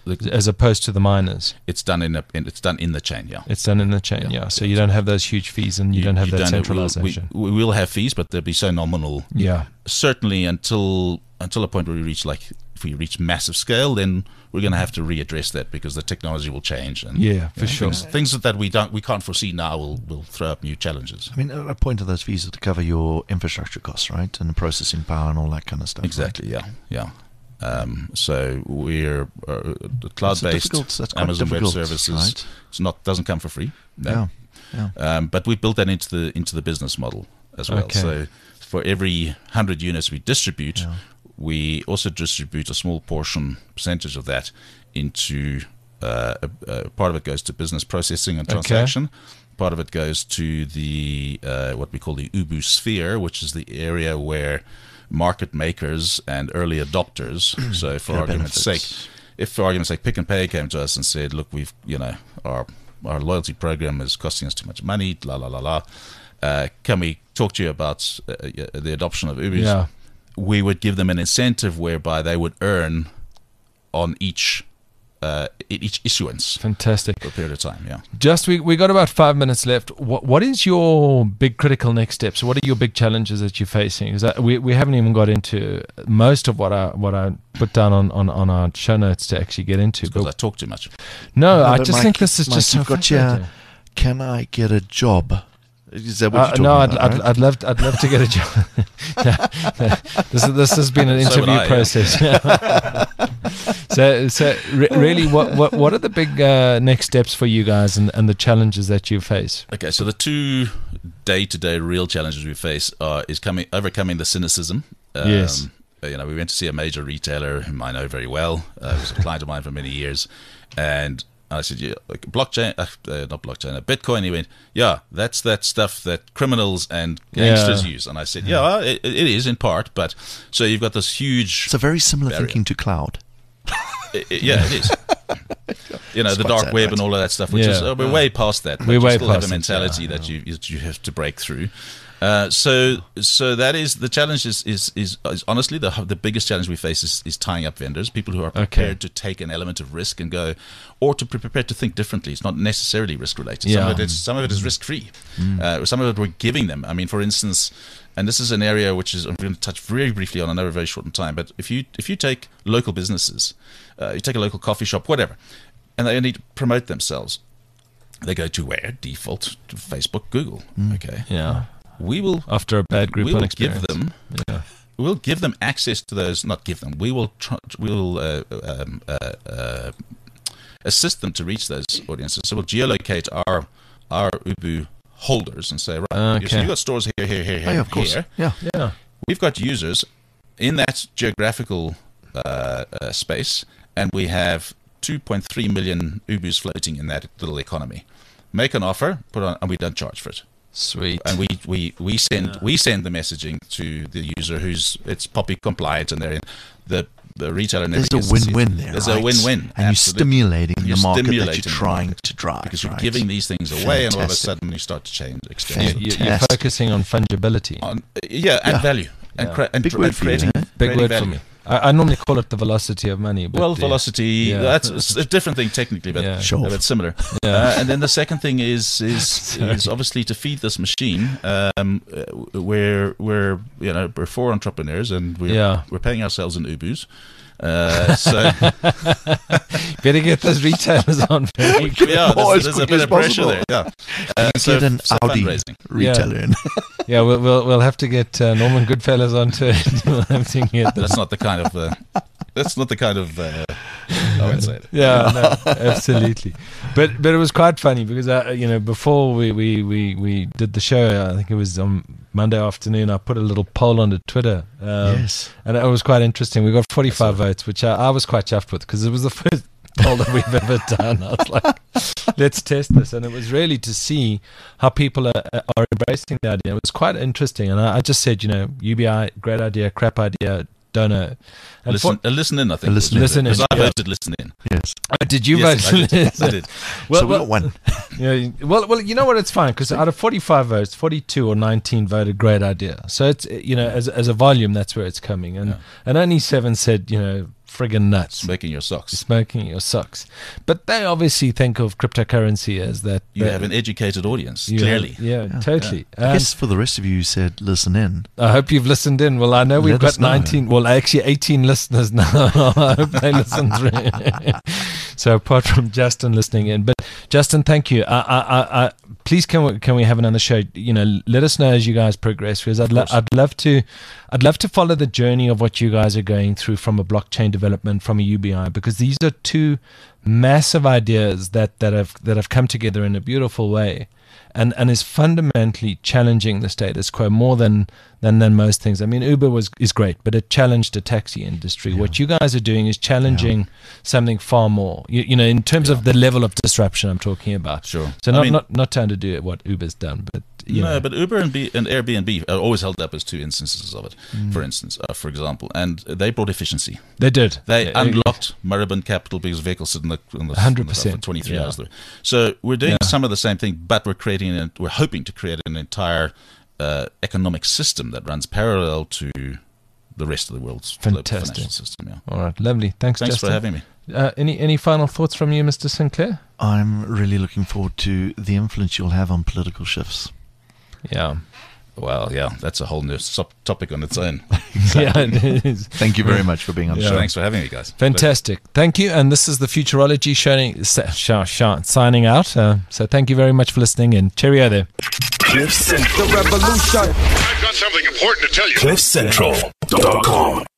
Speaker 5: the,
Speaker 3: as opposed to the miners.
Speaker 5: it's done in, a, in it's done in the chain. Yeah.
Speaker 3: It's done in the chain, yeah.
Speaker 5: Yeah.
Speaker 3: So you don't have those huge fees, and you, don't have that
Speaker 5: we'll-
Speaker 3: centralization.
Speaker 5: We, we will have fees, but they'll be so nominal.
Speaker 3: yeah,
Speaker 5: Certainly until until a point where we reach like if we reach massive scale, then we're going to have to readdress that because the technology will change. And
Speaker 3: yeah, for
Speaker 5: you know,
Speaker 3: sure.
Speaker 5: things, things that we don't we can't foresee now will will throw up new challenges.
Speaker 4: I mean, a a point of those fees is to cover your infrastructure costs, right? And the processing power and all that kind of stuff. right?
Speaker 5: Exactly. Yeah. Yeah. Um, so we're uh, the cloud-based
Speaker 4: difficult- that's quite
Speaker 5: Amazon Web
Speaker 4: difficult,
Speaker 5: Services.
Speaker 4: right?
Speaker 5: It's not doesn't come for free. No.
Speaker 4: Yeah. Yeah.
Speaker 5: Um, but we built that into the into the business model as well.
Speaker 3: Okay.
Speaker 5: So for every hundred units we distribute,
Speaker 4: Yeah.
Speaker 5: we also distribute a small portion percentage of that into uh, a, a part of it goes to business processing and
Speaker 3: Okay.
Speaker 5: transaction. Part of it goes to the uh, what we call the Ubu sphere, which is the area where market makers and early adopters. So for
Speaker 4: Their
Speaker 5: argument's
Speaker 4: benefits.
Speaker 5: sake, if for argument's sake, Pick and Pay came to us and said, "Look, we've you know our our loyalty program is costing us too much money, la la la la. Uh, can we talk to you about uh, uh, the adoption of Ubers?"
Speaker 3: Yeah.
Speaker 5: We would give them an incentive whereby they would earn on each uh, each issuance
Speaker 3: Fantastic.
Speaker 5: for a period of time. Yeah.
Speaker 3: Just we we got about five minutes left. What what is your big critical next steps? What are your big challenges that you're facing? Is that we we haven't even got into most of what I what I put down on, on, on our show notes to actually get into.
Speaker 5: Because I
Speaker 3: But
Speaker 5: talk too much.
Speaker 3: no,
Speaker 4: No,
Speaker 3: I
Speaker 4: but
Speaker 3: just
Speaker 4: Mike-
Speaker 3: think this is
Speaker 4: Mike,
Speaker 3: just so
Speaker 4: you've got your-
Speaker 3: fascinating.
Speaker 4: Can I get a job? Is that what
Speaker 3: Uh,
Speaker 4: you're talking
Speaker 3: no, I'd,
Speaker 4: about?
Speaker 3: I'd,
Speaker 4: right?
Speaker 3: I'd love to, I'd love to get a job. Yeah. This is- this has been an
Speaker 5: So would
Speaker 3: interview
Speaker 5: I, yeah.
Speaker 3: process. so so re- really, what, what what are the big uh, next steps for you guys and, and the challenges that you face?
Speaker 5: Okay, so the two day-to-day real challenges we face are is coming overcoming the cynicism. Um,
Speaker 3: Yes.
Speaker 5: You know, we went to see a major retailer whom I know very well. Uh, was a client of mine for many years, and I said, "Yeah, like blockchain, uh, uh, not blockchain, uh, Bitcoin." He went, "Yeah, that's that stuff that criminals and gangsters
Speaker 3: Yeah.
Speaker 5: use." And I said, "Yeah, it, it is in part, but so you've got this huge,
Speaker 4: So very similar
Speaker 5: barrier.
Speaker 4: thinking to cloud.
Speaker 5: I- I- yeah, it is." You know, the
Speaker 4: Spot
Speaker 5: dark
Speaker 4: that,
Speaker 5: web
Speaker 4: right.
Speaker 5: and all of that stuff, which
Speaker 3: Yeah.
Speaker 5: is uh, we're way past that. But
Speaker 3: We're
Speaker 5: you
Speaker 3: way
Speaker 5: still have a
Speaker 3: past it,
Speaker 5: mentality
Speaker 3: yeah,
Speaker 5: that you you you have to break through. Uh, so so that is the challenge. Is is is, is honestly the the biggest challenge we face is, is tying up vendors, people who are prepared to take an element of risk and go, or to be prepared to think differently. It's not necessarily risk related. Some
Speaker 3: Yeah.
Speaker 5: of it is some of it is risk free. Uh, some of it we're giving them. I mean, for instance. And this is an area which is I'm going to touch very briefly on. I know we're very short in time, but if you if you take local businesses, uh, you take a local coffee shop, whatever, and they need to promote themselves, they go to where? Default to Facebook, Google. Okay,
Speaker 3: Yeah,
Speaker 5: we will
Speaker 3: after a bad Groupon
Speaker 5: we will
Speaker 3: experience.
Speaker 5: give them
Speaker 3: Yeah.
Speaker 5: we'll give them access to those. Not give them. We will try, we'll uh, um, uh, uh, assist them to reach those audiences. So we'll geolocate our our Ubu holders and say, right,
Speaker 3: Okay.
Speaker 5: so you've got stores here, here, here, here,
Speaker 4: Oh, yeah, of course.
Speaker 5: here.
Speaker 4: Yeah.
Speaker 3: Yeah.
Speaker 5: We've got users in that geographical uh, uh, space, and we have two point three million Ubus floating in that little economy. Make an offer, put on, and we don't charge for it.
Speaker 3: Sweet.
Speaker 5: And we, we, we send we send the messaging to the user who's it's Poppy compliant, and they're in the the retailer. Never
Speaker 4: There's a
Speaker 5: gets to see it.
Speaker 4: win-win there.
Speaker 5: There's
Speaker 4: right?
Speaker 5: a win-win,
Speaker 4: and you're
Speaker 5: absolutely.
Speaker 4: stimulating
Speaker 5: You're
Speaker 4: the market that
Speaker 5: stimulating
Speaker 4: you're
Speaker 5: the
Speaker 4: trying
Speaker 5: market
Speaker 4: to drive.
Speaker 5: because you're
Speaker 4: right?
Speaker 5: giving these things away, and all of a
Speaker 4: Fantastic.
Speaker 5: sudden you start to change,
Speaker 3: You,
Speaker 5: extend,
Speaker 3: you, you're
Speaker 4: Fantastic.
Speaker 3: focusing on fungibility.
Speaker 5: on yeah, and
Speaker 4: Yeah.
Speaker 5: value, and,
Speaker 3: Yeah.
Speaker 5: cre- and,
Speaker 4: Big
Speaker 5: and
Speaker 4: word for you,
Speaker 5: creating,
Speaker 4: eh?
Speaker 3: Big
Speaker 5: creating
Speaker 3: word
Speaker 5: value.
Speaker 3: for me. I, I normally call it the velocity of money. But
Speaker 5: Well,
Speaker 3: the-
Speaker 5: velocity,
Speaker 3: Yeah.
Speaker 5: that's it's a different thing technically, but,
Speaker 3: Yeah.
Speaker 4: Sure.
Speaker 5: but similar.
Speaker 3: Yeah.
Speaker 5: Uh, and then the second thing is is,
Speaker 3: Sorry.
Speaker 5: is obviously to feed this machine. Um, uh, we're we're you know we're four entrepreneurs, and we're
Speaker 3: Yeah.
Speaker 5: we're paying ourselves in Ubus. Uh, so
Speaker 3: Better get those retailers on very quick.
Speaker 5: yeah,
Speaker 4: Oh,
Speaker 5: there's,
Speaker 4: as
Speaker 5: there's a
Speaker 4: quick
Speaker 5: bit
Speaker 4: as
Speaker 5: of pressure
Speaker 4: possible.
Speaker 5: there. Yeah, uh, so,
Speaker 4: Get an
Speaker 5: so
Speaker 4: Audi
Speaker 5: fundraising.
Speaker 4: retailer in.
Speaker 3: Yeah, we'll, we'll we'll have to get uh, Norman Goodfellas onto it. We'll have to get
Speaker 5: That's not the kind of uh, that's not the kind of uh, I would say it.
Speaker 3: Yeah, no, absolutely. But but it was quite funny because I, you know, before we, we, we, we did the show, I think it was on Monday afternoon, I put a little poll onto Twitter. Um,
Speaker 4: Yes.
Speaker 3: And it was quite interesting. We got forty-five votes, which I, I was quite chuffed with because it was the first poll that we've ever done. I was like, let's test this. And it was really to see how people are, are embracing the idea. It was quite interesting. And I, I just said, you know, U B I, great idea, crap idea, don't know. And
Speaker 5: Listen,
Speaker 3: for-
Speaker 5: a listen in, I think.
Speaker 4: A listen in.
Speaker 3: Listen in,
Speaker 5: Because I
Speaker 3: yeah.
Speaker 5: voted listen in.
Speaker 4: Yes.
Speaker 3: Oh, did you
Speaker 5: Yes,
Speaker 3: vote?
Speaker 5: I did. I did.
Speaker 3: Well,
Speaker 4: so we
Speaker 3: well,
Speaker 4: got one.
Speaker 3: Yeah, well, well, you know what? It's fine because out of forty-five votes, forty-two or nineteen voted great idea. So it's you know as as a volume, that's where it's coming, and
Speaker 5: Yeah.
Speaker 3: and only seven said you know friggin' nuts.
Speaker 5: Making your socks.
Speaker 3: Smoking your socks. But they obviously think of cryptocurrency as that.
Speaker 5: You
Speaker 3: that
Speaker 5: have an educated audience,
Speaker 3: you
Speaker 5: clearly.
Speaker 3: have- yeah, totally.
Speaker 4: I
Speaker 3: Um,
Speaker 4: guess for the rest of you who said listen in,
Speaker 3: I hope you've listened in. Well, I know we've
Speaker 4: Let
Speaker 3: got
Speaker 4: us know.
Speaker 3: nineteen, well, actually eighteen listeners now. I hope they listen through. So apart from Justin listening in, but Justin, thank you. I, I, I, I, please can we, can we have another show? You know, let us know as you guys progress, because I'd, lo- I'd love to, I'd love to follow the journey of what you guys are going through from a blockchain development, from a U B I, because these are two massive ideas that, that have that have come together in a beautiful way. And and is fundamentally challenging the status quo more than, than, than most things. I mean, Uber was is great, but it challenged the taxi industry. What you guys are doing is challenging something far more. You, you know, in terms of the level of disruption I'm talking about.
Speaker 5: Sure.
Speaker 3: So
Speaker 5: I
Speaker 3: not
Speaker 5: mean-
Speaker 3: not not trying to do what Uber's done, but you
Speaker 5: No,
Speaker 3: know.
Speaker 5: but Uber and, B- and Airbnb are always held up as two instances of it,
Speaker 3: Mm.
Speaker 5: for instance, uh, for example. And they brought efficiency.
Speaker 3: They did.
Speaker 5: They
Speaker 3: Yeah,
Speaker 5: unlocked moribund capital because vehicles sit in the, in the
Speaker 3: one hundred percent,
Speaker 5: in the- for twenty-three
Speaker 3: yeah.
Speaker 5: hours. There. So we're doing
Speaker 3: Yeah.
Speaker 5: some of the same thing, but we're creating, an, we're hoping to create an entire uh, economic system that runs parallel to the rest of the world's global
Speaker 3: Fantastic.
Speaker 5: financial system. Yeah.
Speaker 3: All right, lovely. Thanks,
Speaker 5: Thanks
Speaker 3: Justin.
Speaker 5: for having me.
Speaker 3: Uh, any any final thoughts from you, Mister Sinclair?
Speaker 4: I'm really looking forward to the influence you'll have on political shifts.
Speaker 3: Yeah.
Speaker 5: Well, yeah, that's a whole new sub- topic on its own.
Speaker 3: Yeah, it is.
Speaker 4: Thank you very much for being on the
Speaker 3: Yeah.
Speaker 4: show.
Speaker 5: Thanks for having me, guys.
Speaker 3: Fantastic. Thank you. And this is the Futurology showing, sh- sh- signing out. Uh, so thank you very much for listening, and cheerio there.
Speaker 1: Cliff Central. The revolution.
Speaker 2: I've got something important to tell you.
Speaker 1: cliff central dot com